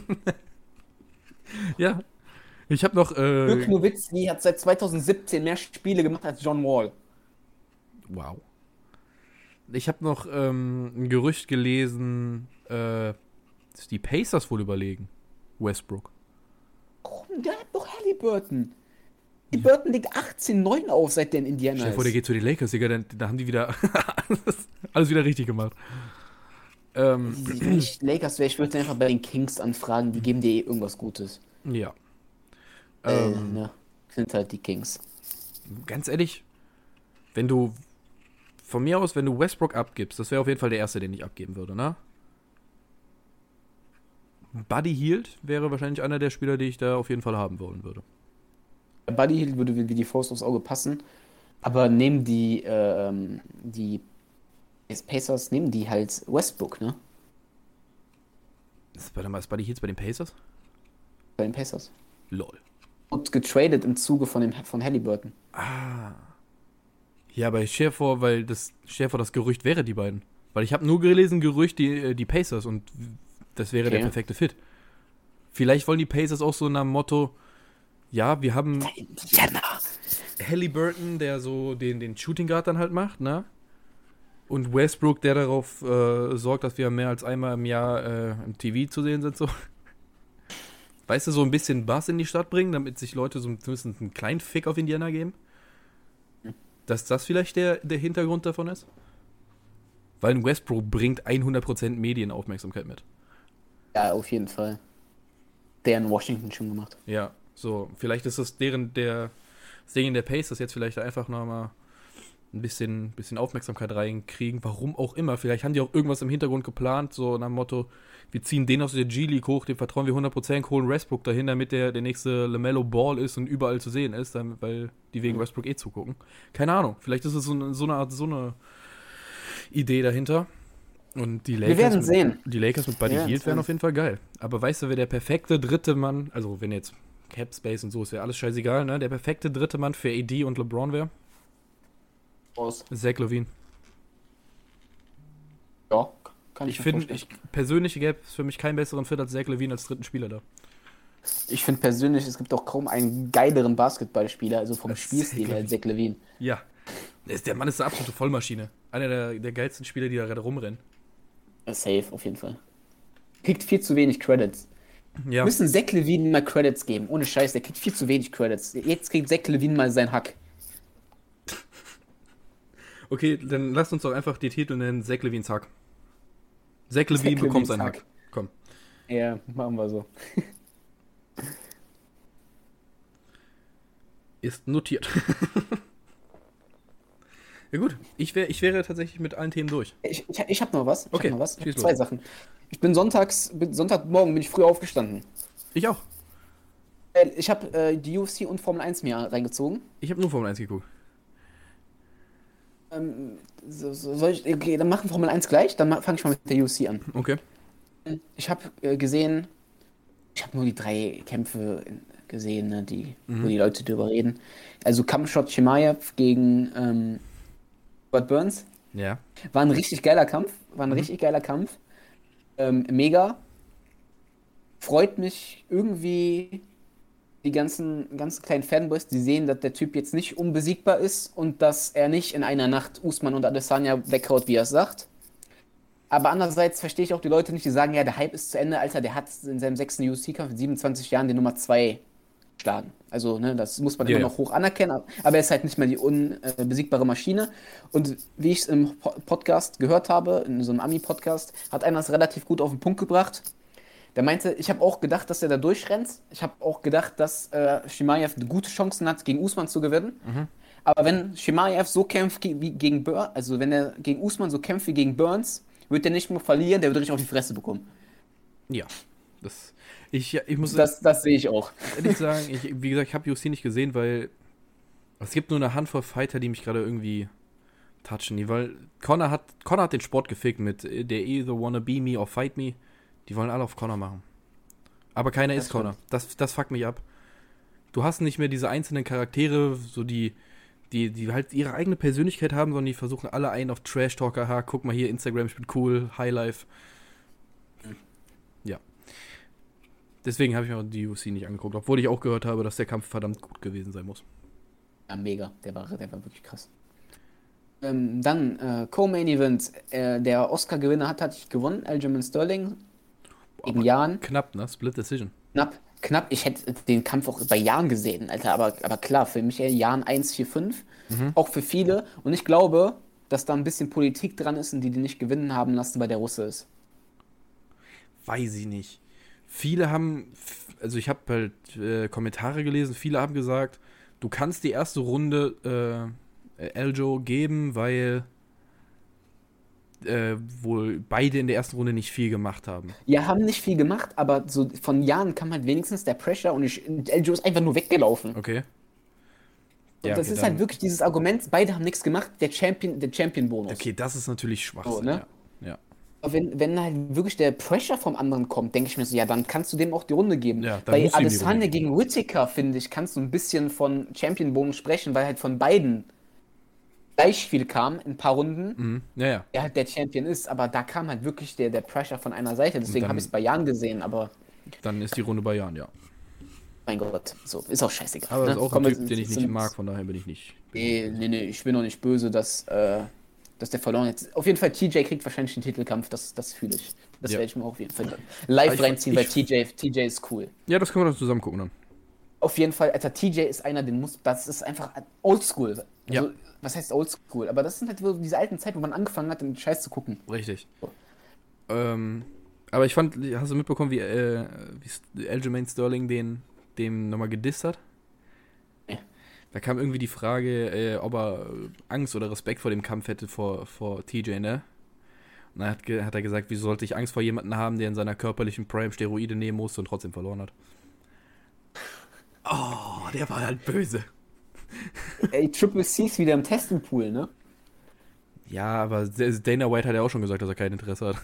Ja. Ich habe noch. Äh, Dirk Nowitzki hat seit zwanzig siebzehn mehr Spiele gemacht als John Wall. wow. Ich habe noch ähm, ein Gerücht gelesen, äh, dass die Pacers wohl überlegen. Westbrook. Warum? Der hat doch Halliburton. Halliburton liegt achtzehn neun auf, seit der in Indiana Stell dir ist. vor, der geht zu den Lakers, Digga, dann, da haben die wieder alles wieder richtig gemacht. Ähm, Wenn ich Lakers wäre, ich würde einfach bei den Kings anfragen, die geben dir eh irgendwas Gutes. ja. Äh, Ähm, ne, sind halt die Kings. Ganz ehrlich, wenn du, von mir aus, wenn du Westbrook abgibst, das wäre auf jeden Fall der Erste, den ich abgeben würde, ne? Buddy Hield wäre wahrscheinlich einer der Spieler, die ich da auf jeden Fall haben wollen würde. Buddy Hield würde wie die Faust aufs Auge passen, aber nehmen die, ähm, die Pacers, nehmen die halt Westbrook, ne? Ist, warte mal, ist Buddy Hield bei den Pacers? Bei den Pacers. Lol. Und getradet im Zuge von, dem, von Halliburton. Ah. Ja, aber ich stell vor, weil das, stell vor, das Gerücht wäre die beiden. Weil ich habe nur gelesen, Gerücht, die, die Pacers und das wäre Okay. der perfekte Fit. Vielleicht wollen die Pacers auch so nach dem Motto, ja, wir haben Indiana. Halliburton, der so den, den Shooting Guard dann halt macht, ne? Und Westbrook, der darauf äh, sorgt, dass wir mehr als einmal im Jahr äh, im T V zu sehen sind, so. Weißt du, so ein bisschen Bass in die Stadt bringen, damit sich Leute so zumindest einen kleinen Fick auf Indiana geben? Dass das vielleicht der, der Hintergrund davon ist? Weil ein Westbrook bringt hundert Prozent Medienaufmerksamkeit mit. Ja, auf jeden Fall. Der in Washington schon gemacht. Ja, so, vielleicht ist das deren, der, das Ding in der Pacers jetzt vielleicht einfach nochmal ein bisschen, bisschen Aufmerksamkeit reinkriegen, warum auch immer. Vielleicht haben die auch irgendwas im Hintergrund geplant, so nach dem Motto, wir ziehen den aus der G-League hoch, dem vertrauen wir hundert Prozent, holen Westbrook dahin, damit der der nächste LaMelo Ball ist und überall zu sehen ist, damit, weil die wegen Westbrook eh zugucken. Keine Ahnung, vielleicht ist es so eine, so eine Art, so eine Idee dahinter. Und die Lakers, Wir werden mit, sehen. Die Lakers mit Buddy Wir werden Hield wären sehen. auf jeden Fall geil. Aber weißt du, wer der perfekte dritte Mann, also wenn jetzt Cap Space und so, ist ja alles scheißegal, ne? Der perfekte dritte Mann für A D und LeBron wäre? Aus. Zach LaVine. Ja, kann ich, Ich mir finde, vorstellen. ich, persönlich gäbe es für mich keinen besseren Fit als Zach LaVine als dritten Spieler da. Ich finde persönlich, es gibt auch kaum einen geileren Basketballspieler, also vom Als Spielstil Zach her, als Zach Levine. Ja. Der ist- Der Mann ist eine absolute Vollmaschine. Einer der, der geilsten Spieler, die da gerade rumrennen. Safe, auf jeden Fall. Kriegt viel zu wenig Credits. Ja. Wir müssen Zach Levine mal Credits geben. Ohne Scheiß, der kriegt viel zu wenig Credits. Jetzt kriegt Zach Levine mal seinen Hack. Okay, dann lasst uns doch einfach die Titel nennen: Zach Levines Hack. Zach Zach Levine bekommt Levines seinen Hack. Hack. Komm. Ja, machen wir so. Ist notiert. Ja gut, ich, wär, ich wäre tatsächlich mit allen Themen durch. Ich, ich, ich hab noch was. Ich Okay, hab noch was. Ich schieß hab zwei los. Sachen. Ich bin sonntags, bin, Sonntagmorgen bin ich früh aufgestanden. Ich auch. Äh, Ich habe äh, die U F C und Formel eins mir reingezogen. Ich habe nur Formel eins geguckt. Ähm, so, so, soll ich, okay, dann machen wir Formel eins gleich, dann fange ich mal mit der U F C an. Okay. Ich habe äh, gesehen, ich habe nur die drei Kämpfe gesehen, ne, die, wo die Leute drüber reden. Also Kampfshot Chimaev gegen ähm, Robert Burns. Ja. War ein richtig geiler Kampf. War ein richtig geiler Kampf. Ähm, mega. Freut mich irgendwie die ganzen, ganzen kleinen Fanboys, die sehen, dass der Typ jetzt nicht unbesiegbar ist und dass er nicht in einer Nacht Usman und Adesanya weghaut, wie er es sagt. Aber andererseits verstehe ich auch die Leute nicht, die sagen, ja, der Hype ist zu Ende, Alter, der hat in seinem sechsten U F C-Kampf mit siebenundzwanzig Jahren den Nummer zwei geschlagen. Also, ne, das muss man Ja, immer ja. noch hoch anerkennen, aber er ist halt nicht mehr die unbesiegbare Maschine. Und wie ich es im Po- Podcast gehört habe, in so einem Ami-Podcast, hat einer das relativ gut auf den Punkt gebracht. Der meinte, ich habe auch gedacht, dass er da durchrennt. Ich habe auch gedacht, dass äh, Chimaev gute Chancen hat, gegen Usman zu gewinnen. Mhm. Aber wenn Chimaev so kämpft ge- wie gegen Burns, also wenn er gegen Usman so kämpft wie gegen Burns, wird er nicht nur verlieren, der wird richtig auf die Fresse bekommen. Ja. Das, ich, ich muss Das, das sehe ich auch. ehrlich sagen, ich, wie gesagt, ich habe U F C nicht gesehen, weil es gibt nur eine Handvoll Fighter, die mich gerade irgendwie touchen. Die, weil Conor hat, Conor hat den Sport gefickt mit der either wanna be me or fight me. Die wollen alle auf Conor machen. Aber keiner Das ist Conor. Das, das fuckt mich ab. Du hast nicht mehr diese einzelnen Charaktere, so die, die, die halt ihre eigene Persönlichkeit haben, sondern die versuchen alle einen auf Trash-Talker, ha, guck mal hier, Instagram, ich bin cool, Highlife. Ja. Deswegen habe ich mir die U F C nicht angeguckt, obwohl ich auch gehört habe, dass der Kampf verdammt gut gewesen sein muss. Ja, mega. Der war, der war wirklich krass. Ähm, dann, äh, Co-Main Event. Äh, der Oscar-Gewinner hat, hat gewonnen, Aljamain Sterling. Gegen Jan. Knapp, ne? Split Decision. Knapp, knapp. Ich hätte den Kampf auch bei Jan gesehen, Alter. Aber, aber klar, für Michael Jan eins vier fünf. Mhm. Auch für viele. Und ich glaube, dass da ein bisschen Politik dran ist und die die nicht gewinnen haben lassen, weil der Russe ist. Weiß ich nicht. Viele haben, also ich habe halt äh, Kommentare gelesen, viele haben gesagt, du kannst die erste Runde äh, Eljo geben, weil äh, wohl beide in der ersten Runde nicht viel gemacht haben. Ja, haben nicht viel gemacht, aber so von Jan kam halt wenigstens der Pressure und ich, Eljo ist einfach nur weggelaufen. Okay. Und Ja, das okay, ist dann- halt wirklich dieses Argument, beide haben nichts gemacht, der Champion, der Champion-Bonus. Okay, das ist natürlich Schwachsinn, So, ne? ja. ja. Aber wenn, wenn halt wirklich der Pressure vom anderen kommt, denke ich mir so, ja, dann kannst du dem auch die Runde geben. Ja, dann Bei musst du ihm die Adesanya Runde gegen Whittaker, finde ich, kannst du ein bisschen von Champion-Bonus sprechen, weil halt von beiden gleich viel kam in ein paar Runden, Mhm. Ja, ja. der halt der Champion ist, aber da kam halt wirklich der, der Pressure von einer Seite, deswegen dann- habe ich es bei Jan gesehen, aber Dann ist die Runde bei Jan, ja. mein Gott, so, ist auch scheißegal. Aber das ne? ist auch Komm, ein wir Typ, den ich sind- nicht mag, von daher bin ich nicht. Nee, nee, nee, ich bin noch nicht böse, dass, äh, dass der verloren hat. Auf jeden Fall, T J kriegt wahrscheinlich den Titelkampf, das, das fühle ich. Das Ja. werde ich mir auch auf jeden Fall live Ich- reinziehen, ich- weil T J, T J ist cool. Ja, das können wir dann zusammen gucken dann. Auf jeden Fall, Alter, T J ist einer, den muss, das ist einfach oldschool. Also, Ja. was heißt oldschool? Aber das sind halt so diese alten Zeiten, wo man angefangen hat, den Scheiß zu gucken. Richtig. Ähm, aber ich fand, hast du mitbekommen, wie, äh, wie Aljamain Sterling den, dem nochmal gedisst hat? Nee. Da kam irgendwie die Frage, äh, ob er Angst oder Respekt vor dem Kampf hätte vor, vor T J, ne? Und dann hat, ge- hat er gesagt, wieso sollte ich Angst vor jemandem haben, der in seiner körperlichen Prime Steroide nehmen musste und trotzdem verloren hat. Oh, der war halt böse. Ey, Triple C ist wieder im Testing-Pool, ne? Ja, aber Dana White hat ja auch schon gesagt, dass er kein Interesse hat.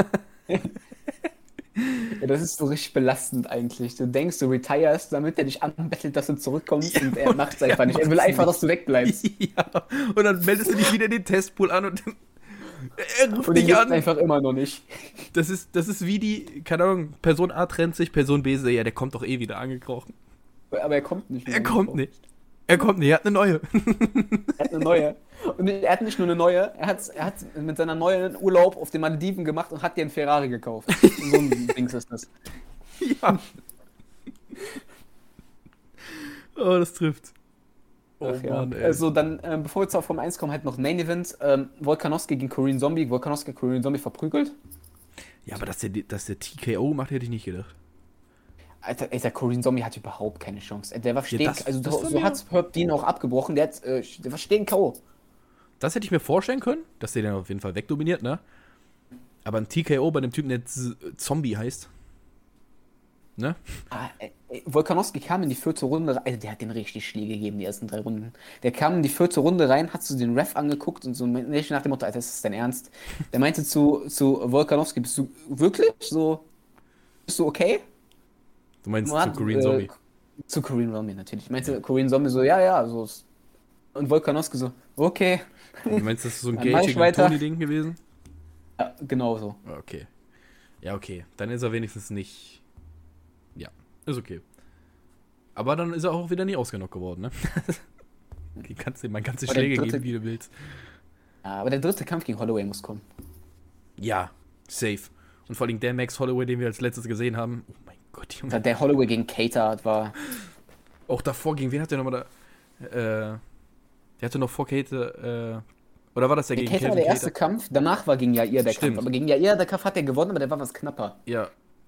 Ja, das ist so richtig belastend eigentlich. Du denkst, du retirest, damit er dich anbettelt, dass du zurückkommst und er macht es einfach nicht. Er will einfach, dass du wegbleibst. Ja, und dann meldest du dich wieder in den Testpool an und er ruft Und er dich gibt an. einfach immer noch nicht. Das ist, das ist wie die, keine Ahnung, Person A trennt sich, Person B sagt, ja, der kommt doch eh wieder angekrochen. Aber er kommt nicht. Er kommt nicht. Er kommt nicht, er hat eine neue. Er hat eine neue. Und er hat nicht nur eine neue, er hat, er hat mit seiner neuen Urlaub auf den Malediven gemacht und hat dir einen Ferrari gekauft. So ein Dings ist das. Ja. Oh, das trifft. Oh Ach ja. Mann, ey. Also dann, äh, bevor wir zur Formel eins kommen, halt noch Main Event. Ähm, Volkanovski gegen Korean Zombie. Volkanovski Korean Zombie verprügelt. Ja, aber dass der, dass der T K O macht, hätte ich nicht gedacht. Alter, ey, der Korean Zombie hat überhaupt keine Chance. Der war stehen, das- also das so, war so mir- hat Herb Dean auch abgebrochen. Der, hat, äh, der war stehen K O. Das hätte ich mir vorstellen können, dass der dann auf jeden Fall wegdominiert, ne? Aber ein T K O bei einem Typen, der Z- Zombie heißt. Ne? Ah, ey, ey, Volkanovski kam in die vierte Runde rein. Also der hat den richtig Schläge gegeben, die ersten drei Runden. Der kam in die vierte Runde rein, hat so den Ref angeguckt und so nicht nach dem Motto, Alter, ist das dein Ernst? Der meinte zu, zu Volkanovski, bist du wirklich so, bist du okay? Du meinst Man, zu Korean äh, Zombie. Zu Korean Zombie natürlich. Ich meinte Korean Zombie so, ja, ja, so. ist- Und Volkanovski so, okay. Du meinst, das ist so ein Dann mach ich Gaethje weiter. Tony-Ding gewesen? Ja, genau so. Ah, okay. Ja, okay. Dann ist er wenigstens nicht. Ja, ist okay. Aber dann ist er auch wieder nie ausgenockt geworden, ne? Die kannst, man kann sich Aber der Schläge dritte- geben, wie du willst. Ja, aber der dritte Kampf gegen Holloway muss kommen. Ja, safe. Und vor allem der Max Holloway, den wir als letztes gesehen haben. Oh mein Gott, Junge. Der Holloway gegen Cater war. Auch davor, gegen wen hat der nochmal da. Äh. Der hatte noch vor Kate. Äh. Oder war das der Gegen gegen Cater war Calvin der erste Kattar? Kampf, danach war gegen Jair der Stimmt. Kampf. Aber gegen Jair der Kampf hat er gewonnen, aber der war was knapper. Ja.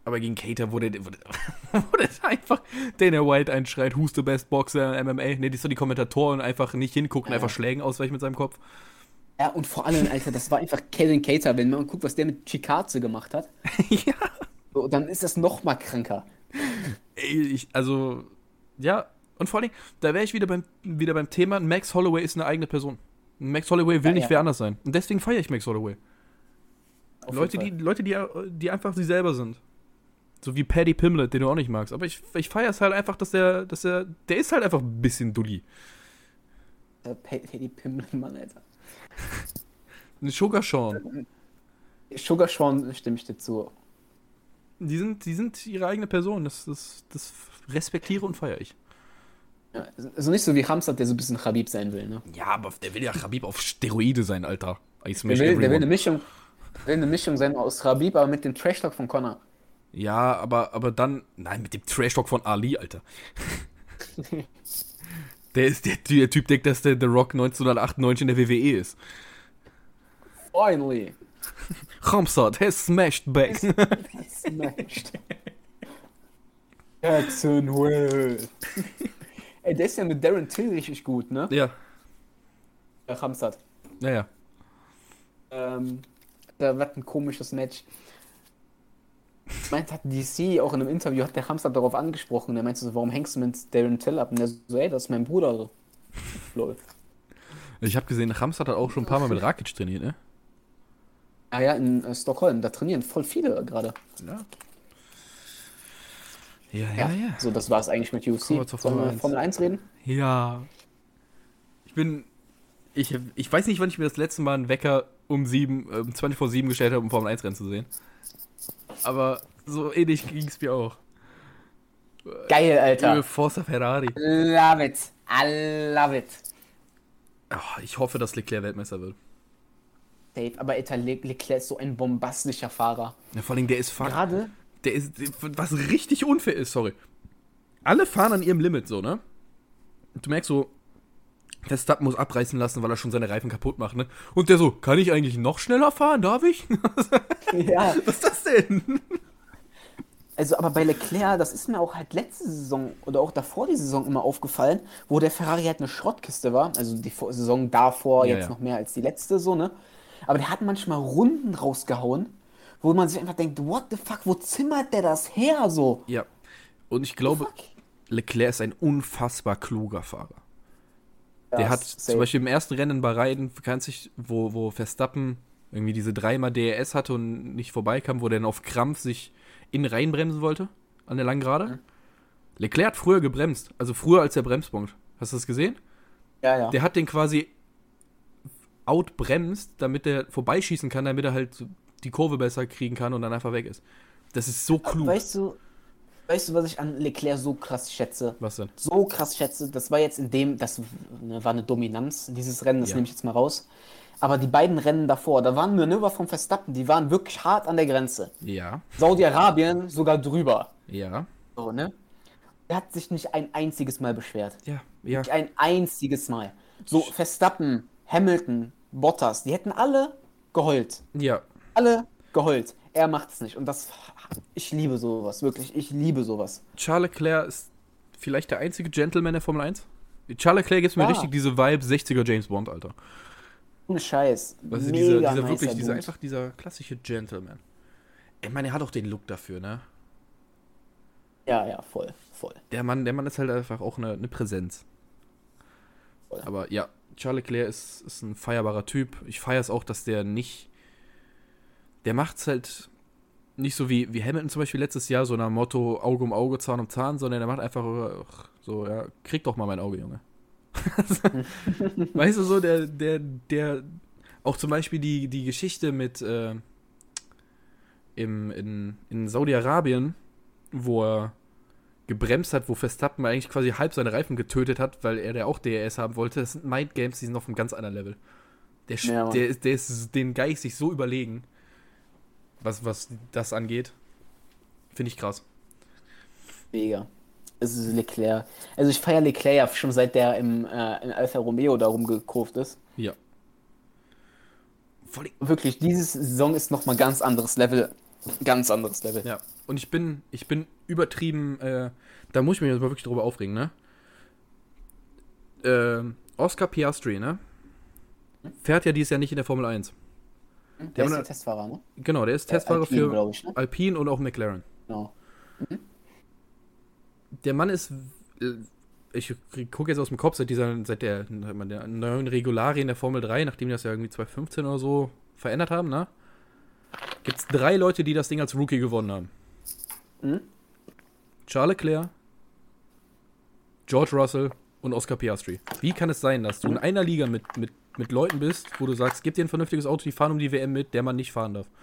Aber gegen Cater wurde, wurde, wurde einfach Dana White einschreit, who's the best boxer in M M A? Ne, die ist so die Kommentatoren einfach nicht hingucken, Ja. einfach Schlägen ausweichen mit seinem Kopf. Ja, und vor allem, Alter, das war einfach Kevin Cater. Wenn man guckt, was der mit Chikaze gemacht hat, Ja. so, dann ist das noch mal kranker. Ey, ich, also, ja, und vor allem, da wäre ich wieder beim, wieder beim Thema, Max Holloway ist eine eigene Person. Max Holloway will Ja, nicht ja. wer anders sein. Und deswegen feiere ich Max Holloway. Auf Leute, die, jeden Fall. Leute die, die einfach sie selber sind. So wie Paddy Pimblett, den du auch nicht magst. Aber ich, ich feiere es halt einfach, dass der, dass der, der ist halt einfach ein bisschen dulli. Der Paddy Pimblett, Mann, Alter. Ein Sugar Sean. Sugar Sean stimme ich dir zu. Die sind, die sind ihre eigene Person. Das, das, das respektiere und feiere ich. Ja, also nicht so wie Hamzat, der so ein bisschen Khabib sein will, ne? Ja, aber der will ja Khabib auf Steroide sein, Alter. I Der smash will, der will eine everyone. Mischung, will eine Mischung sein aus Khabib, aber mit dem Trash-Talk von Conor. Ja, aber, aber dann. Nein, mit dem Trash-Talk von Ali, Alter. Der ist der, der Typ denkt, dass der The Rock neunzehnhundertachtundneunzig in der W W E ist. Finally. Khamzat has smashed back. Smashed. Jackson Well. Ey, der ist ja mit Darren Till richtig gut, ne? Ja, Der Hamzat. naja. Ähm, da wird ein komisches Match. Meint hat D C auch in einem Interview, hat der Hamzat darauf angesprochen. Der meinte so, warum hängst du mit Darren Till ab? Und der so, ey, das ist mein Bruder. So. Lol. Ich habe gesehen, Khamzat hat auch schon ein paar Mal mit Rakic trainiert, ne? Ah ja, in äh, Stockholm, da trainieren voll viele gerade. Ja. Ja, ja, ja. So, das war es eigentlich mit U F C. Kommen wir zur Sollen Formel wir eins. Formel eins reden? Ja. Ich bin. Ich, ich weiß nicht, wann ich mir das letzte Mal einen Wecker um sieben, äh, um zwanzig vor sieben gestellt habe, um Formel eins Rennen zu sehen. Aber so ähnlich ging es mir auch. Geil, Alter. Äh, Forza Ferrari. Love it. I love it. Oh, ich hoffe, dass Leclerc Weltmeister wird. Safe, aber Alter, Le Leclerc ist so ein bombastischer Fahrer. Ja, vor allem, der ist fuck. Gerade? Der ist. Was richtig unfair ist, sorry. Alle fahren an ihrem Limit so, ne? Und du merkst so, Verstappen muss abreißen lassen, weil er schon seine Reifen kaputt macht, ne? Und der so, kann ich eigentlich noch schneller fahren? Darf ich? Ja. Was ist das denn? Also, aber bei Leclerc, das ist mir auch halt letzte Saison oder auch davor die Saison immer aufgefallen, wo der Ferrari halt eine Schrottkiste war. Also die Vor- Saison davor Ja, jetzt ja. noch mehr als die letzte, so, ne? Aber der hat manchmal Runden rausgehauen, wo man sich einfach denkt, what the fuck, wo zimmert der das her, so? Ja. Und ich glaube, Fuck. Leclerc ist ein unfassbar kluger Fahrer. Der Ja, hat safe. zum Beispiel im ersten Rennen in Bahrain, kannst dich, wo, wo Verstappen irgendwie diese dreimal D R S hatte und nicht vorbeikam, wo der dann auf Krampf sich innen reinbremsen wollte, an der langen Gerade. Mhm. Leclerc hat früher gebremst, also früher als der Bremspunkt. Hast du das gesehen? Ja, ja. Der hat den quasi outbremst, damit er vorbeischießen kann, damit er halt so die Kurve besser kriegen kann und dann einfach weg ist. Das ist so klug. Weißt du, weißt du, was ich an Leclerc so krass schätze? Was denn? So krass schätze, das war jetzt in dem, das ne, war eine Dominanz, dieses Rennen, das Ja. nehme ich jetzt mal raus. Aber die beiden Rennen davor, da waren Manöver vom Verstappen, die waren wirklich hart an der Grenze. Ja, Saudi-Arabien sogar drüber. ja, So, ne? Er hat sich nicht ein einziges Mal beschwert. ja, ja. Nicht ein einziges Mal. So, Verstappen, Hamilton, Bottas, die hätten alle geheult. Ja, Alle geheult. Er macht es nicht. Und das, ich liebe sowas, wirklich. Ich liebe sowas. Charles Leclerc ist vielleicht der einzige Gentleman der Formel eins. Charles Leclerc gibt mir Ja. richtig diese Vibe sechziger James Bond, Alter. Ohne Scheiß. Weißt du, Mega dieser, dieser nicer wirklich, dieser Dude. einfach dieser klassische Gentleman. Ich meine, er hat auch den Look dafür, ne? Ja, ja, voll, voll. Der Mann, der Mann ist halt einfach auch eine, eine Präsenz. Voll. Aber ja, Charles Leclerc ist, ist ein feierbarer Typ. Ich feiere es auch, dass der nicht. Der macht's halt nicht so wie, wie Hamilton zum Beispiel letztes Jahr, so nach dem Motto Auge um Auge, Zahn um Zahn, sondern der macht einfach ach, so, ja, krieg doch mal mein Auge, Junge. Weißt du so, der, der, der, auch zum Beispiel die, die Geschichte mit äh, im, in, in Saudi-Arabien, wo er gebremst hat, wo Verstappen eigentlich quasi halb seine Reifen getötet hat, weil er der auch D R S haben wollte. Das sind Mindgames, die sind auf einem ganz anderen Level. Der, sch- Ja, Mann. der, ist- der ist den Geist sich so überlegen, was, was das angeht. Finde ich krass. Mega. Es ist Leclerc. Also ich feiere Leclerc ja schon seit der im äh, in Alfa Romeo da rumgekurvt ist. Ja. Voll, Wirklich, diese Saison ist nochmal ganz anderes Level. Ganz anderes Level. Ja, und ich bin, ich bin übertrieben, äh, da muss ich mich jetzt mal wirklich drüber aufregen, ne? Äh, Oscar Piastri, ne? Fährt ja dieses Jahr nicht in der Formel eins. Der, Der ist hat- der Testfahrer, ne? Genau, der ist Der Testfahrer Alpine, für glaub ich, ne? Alpine und auch McLaren. Genau. Der Mann ist, äh, ich gucke jetzt aus dem Kopf, seit dieser, seit der, sag mal, der neuen Regularien der Formel drei, nachdem die das ja irgendwie zwanzig fünfzehn oder so verändert haben, ne? Gibt es drei Leute, die das Ding als Rookie gewonnen haben. Mhm. Charles Leclerc, George Russell und Oscar Piastri. Wie kann es sein, dass du in einer Liga mit, mit, mit Leuten bist, wo du sagst, gib dir ein vernünftiges Auto, die fahren um die W M mit, der man nicht fahren darf?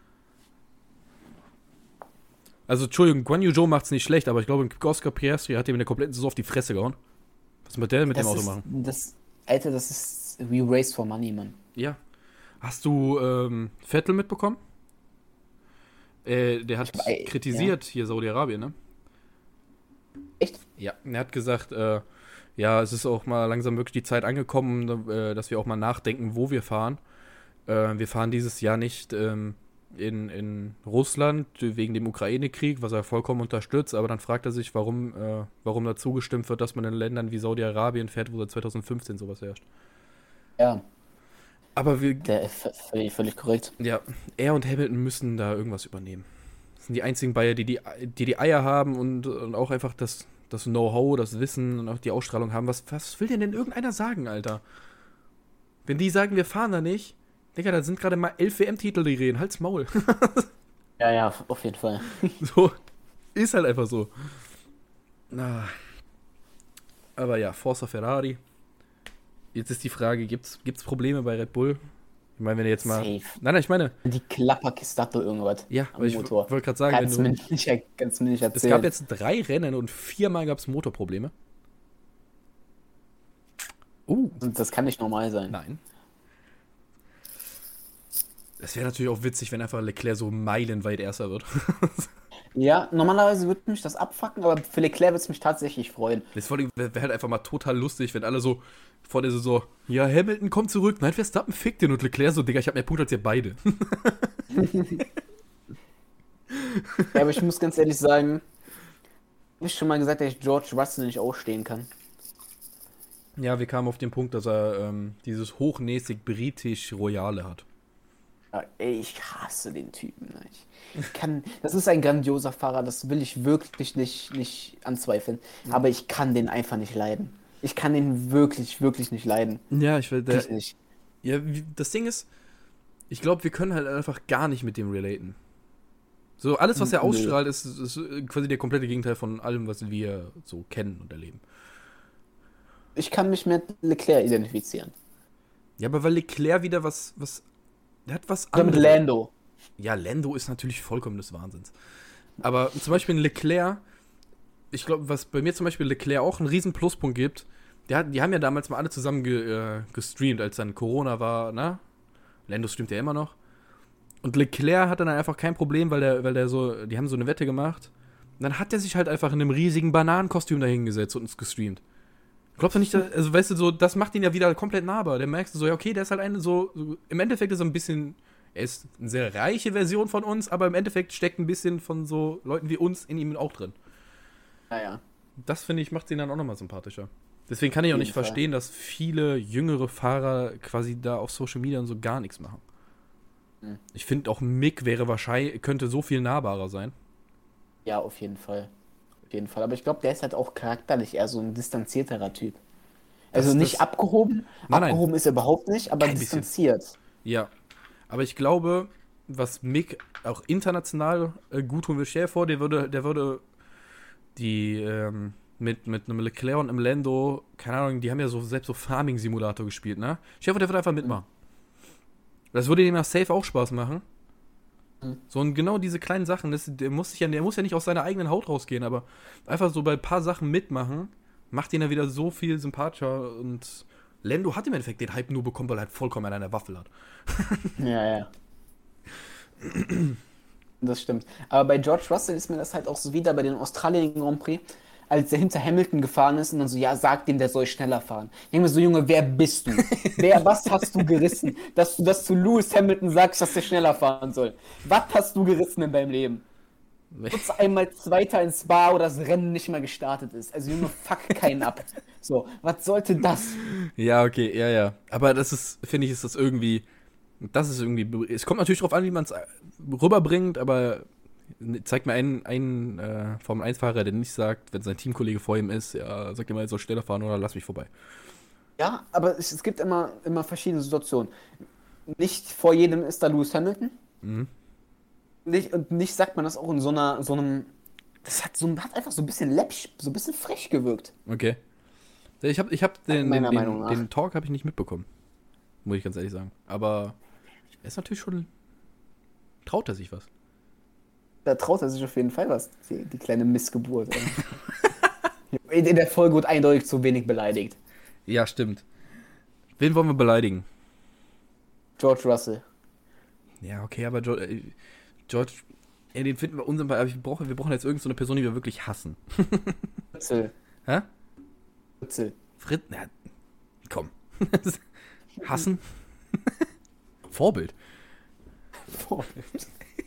Also, Entschuldigung, Guan Yu Zhou macht's nicht schlecht, aber ich glaube, Oscar Piastri hat ihm in der kompletten Saison auf die Fresse gehauen. Was wird der mit Das dem Auto ist, machen? das, Alter, das ist We Race for Money, Mann. Ja. Hast du ähm, Vettel mitbekommen? Äh, der hat Ich hab, äh, kritisiert hier Saudi-Arabien, ne? Echt? Ja, er hat gesagt, äh, ja, es ist auch mal langsam wirklich die Zeit angekommen, äh, dass wir auch mal nachdenken, wo wir fahren. Äh, wir fahren dieses Jahr nicht ähm, in, in Russland wegen dem Ukraine-Krieg, was er vollkommen unterstützt, aber dann fragt er sich, warum, äh, warum da zugestimmt wird, dass man in Ländern wie Saudi-Arabien fährt, wo seit zwanzig fünfzehn sowas herrscht. Ja, Aber wir, der ist v- völlig, völlig korrekt. ja, er und Hamilton müssen da irgendwas übernehmen. Das sind die einzigen Bayer, die die, die, die Eier haben und, und auch einfach das, das Know-how, das Wissen und auch die Ausstrahlung haben. Was, was will denn denn irgendeiner sagen, Alter? Wenn die sagen, wir fahren da nicht, Digga, da sind gerade mal elf W M-Titel, die reden. Halt's Maul. Ja, ja, auf jeden Fall. So, ist halt einfach so. Na. Aber ja, Forza Ferrari. Jetzt ist die Frage, gibt's, gibt's Probleme bei Red Bull? Ich meine, wenn ihr jetzt mal... Safe. Nein, nein, ich meine... Die Klapperkiste hat doch irgendwas Ja, am aber ich Motor. wollte gerade sagen, wenn Kannst du... du mir nicht, er- kannst du mir nicht Es erzählen. gab jetzt drei Rennen und viermal gab es Motorprobleme. Uh, Und das kann nicht normal sein. nein. Es wäre natürlich auch witzig, wenn einfach Leclerc so meilenweit Erster wird. Ja, normalerweise würde mich das abfacken, aber für Leclerc würde es mich tatsächlich freuen. Das wäre wär halt einfach mal total lustig, wenn alle so vor der Saison, ja, Hamilton kommt zurück, nein, Verstappen fickt den und Leclerc so, Digga, ich habe mehr Punkte als ihr beide. Ja, aber ich muss ganz ehrlich sagen, ich habe schon mal gesagt, dass ich George Russell nicht ausstehen kann. Ja, wir kamen auf den Punkt, dass er ähm, dieses hochnäsig britisch-royale hat. Ja, ey, ich hasse den Typen. Ne? Ich kann, das ist ein grandioser Fahrer, das will ich wirklich nicht, nicht anzweifeln. Aber ich kann den einfach nicht leiden. Ich kann den wirklich, wirklich nicht leiden. Ja, ich will, Wirklich nicht. ja, wie- das Ding ist, ich glaube, wir können halt einfach gar nicht mit dem relaten. So, alles, was er Nö. ausstrahlt, ist, ist quasi der komplette Gegenteil von allem, was wir so kennen und erleben. Ich kann mich mit Leclerc identifizieren. Ja, aber weil Leclerc wieder was, was, der hat was Oder mit anderes. Lando. Ja, Lando ist natürlich vollkommen des Wahnsinns. Aber zum Beispiel ein Leclerc, ich glaube, was bei mir zum Beispiel Leclerc auch einen riesen Pluspunkt gibt, der hat, die haben ja damals mal alle zusammen ge, äh, gestreamt, als dann Corona war, ne? Lando streamt ja immer noch. Und Leclerc hat dann einfach kein Problem, weil der, weil der so, die haben so eine Wette gemacht. Und dann hat der sich halt einfach in einem riesigen Bananenkostüm dahingesetzt und uns gestreamt. Glaubst du nicht, dass, also weißt du, so, das macht ihn ja wieder komplett nahbar. Der merkst du so, ja, okay, der ist halt eine so, so im Endeffekt ist er ein bisschen, er ist eine sehr reiche Version von uns, aber im Endeffekt steckt ein bisschen von so Leuten wie uns in ihm auch drin. Naja. Das, finde ich, macht ihn dann auch nochmal sympathischer. Deswegen kann ich auch Auf nicht jeden Fall. verstehen, dass viele jüngere Fahrer quasi da auf Social Media und so gar nichts machen. Hm. Ich finde auch Mick wäre wahrscheinlich, könnte so viel nahbarer sein. Ja, auf jeden Fall. Auf jeden Fall. Aber ich glaube, der ist halt auch charakterlich eher so ein distanzierterer Typ. Also Das- nicht das- abgehoben. Nein, nein. abgehoben ist er überhaupt nicht, aber Kein bisschen. distanziert. Ja, aber ich glaube, was Mick auch international äh, gut tun will, stell dir vor, der würde, der würde die ähm, mit, mit einem Leclerc und einem Lando, keine Ahnung, die haben ja so selbst so Farming-Simulator gespielt, ne? Stell dir vor, der würde einfach mitmachen. Das würde dem ja safe auch Spaß machen. Mhm. So, und genau diese kleinen Sachen, das, der, muss sich ja, der muss ja nicht aus seiner eigenen Haut rausgehen, aber einfach so bei ein paar Sachen mitmachen, macht ihn ja wieder so viel sympathischer und Lando hat im Endeffekt den Hype nur bekommen, weil er halt vollkommen an einer Waffel hat. Ja, ja. Das stimmt. Aber bei George Russell ist mir das halt auch so wieder bei den Australien Grand Prix. als er hinter Hamilton gefahren ist und dann so, ja, sag dem, der soll schneller fahren. Ich denke mir so, Junge, wer bist du? wer, was hast du gerissen, dass du das zu Lewis Hamilton sagst, dass der schneller fahren soll? Was hast du gerissen in deinem Leben? Kurz einmal Zweiter ins Spa oder das Rennen nicht mal gestartet ist. Also Junge, fuck keinen ab. So, was sollte das? Ja, okay, ja, ja. Aber das ist, finde ich, ist das irgendwie, das ist irgendwie, es kommt natürlich drauf an, wie man es rüberbringt, aber zeig mir einen, einen äh, Formel eins Fahrer, der nicht sagt, wenn sein Teamkollege vor ihm ist, ja, sagt immer, er soll schneller fahren oder lass mich vorbei. Ja, aber es, es gibt immer, immer verschiedene Situationen. Nicht vor jedem ist da Lewis Hamilton. Mhm. Nicht, und nicht sagt man das auch in so einer, so einem, das hat, so, hat einfach so ein bisschen läppsch, so ein bisschen frech gewirkt. Okay. Ich habe ich hab den, den, Meiner Meinung den, nach. den Talk habe ich nicht mitbekommen. Muss ich ganz ehrlich sagen. Aber er ist natürlich schon, traut er sich was. Da traut er sich auf jeden Fall was, die, die kleine Missgeburt. in, in der Folge wird eindeutig zu wenig beleidigt. Ja, stimmt. Wen wollen wir beleidigen? George Russell. Ja, okay, aber George, äh, George ja, den finden wir unsympathisch, aber ich brauche, wir brauchen jetzt irgendeine so eine Person, die wir wirklich hassen. Fritzel. Hä? Fritzel. Fritz, na, komm. Hassen? Vorbild. Vorbild.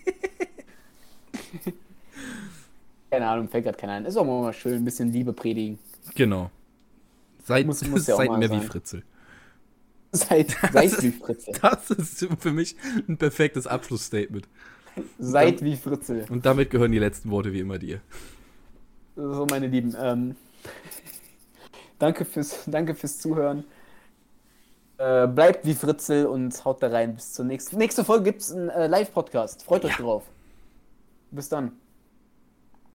Keine Ahnung, fällt gerade keiner ein. Ist auch mal schön, ein bisschen Liebe predigen. Genau. Seid, Muss- muss ja auch seid mal mehr sein. wie Fritzel. Seid, seid wie Fritzel. Das ist für mich ein perfektes Abschlussstatement. Seid wie Fritzel. Und damit gehören die letzten Worte wie immer dir. So, meine Lieben, ähm, danke fürs, danke fürs Zuhören. Äh, bleibt wie Fritzel und haut da rein. Bis zur nächsten. Nächste Folge gibt's einen äh, Live-Podcast. Freut euch drauf. Bis dann.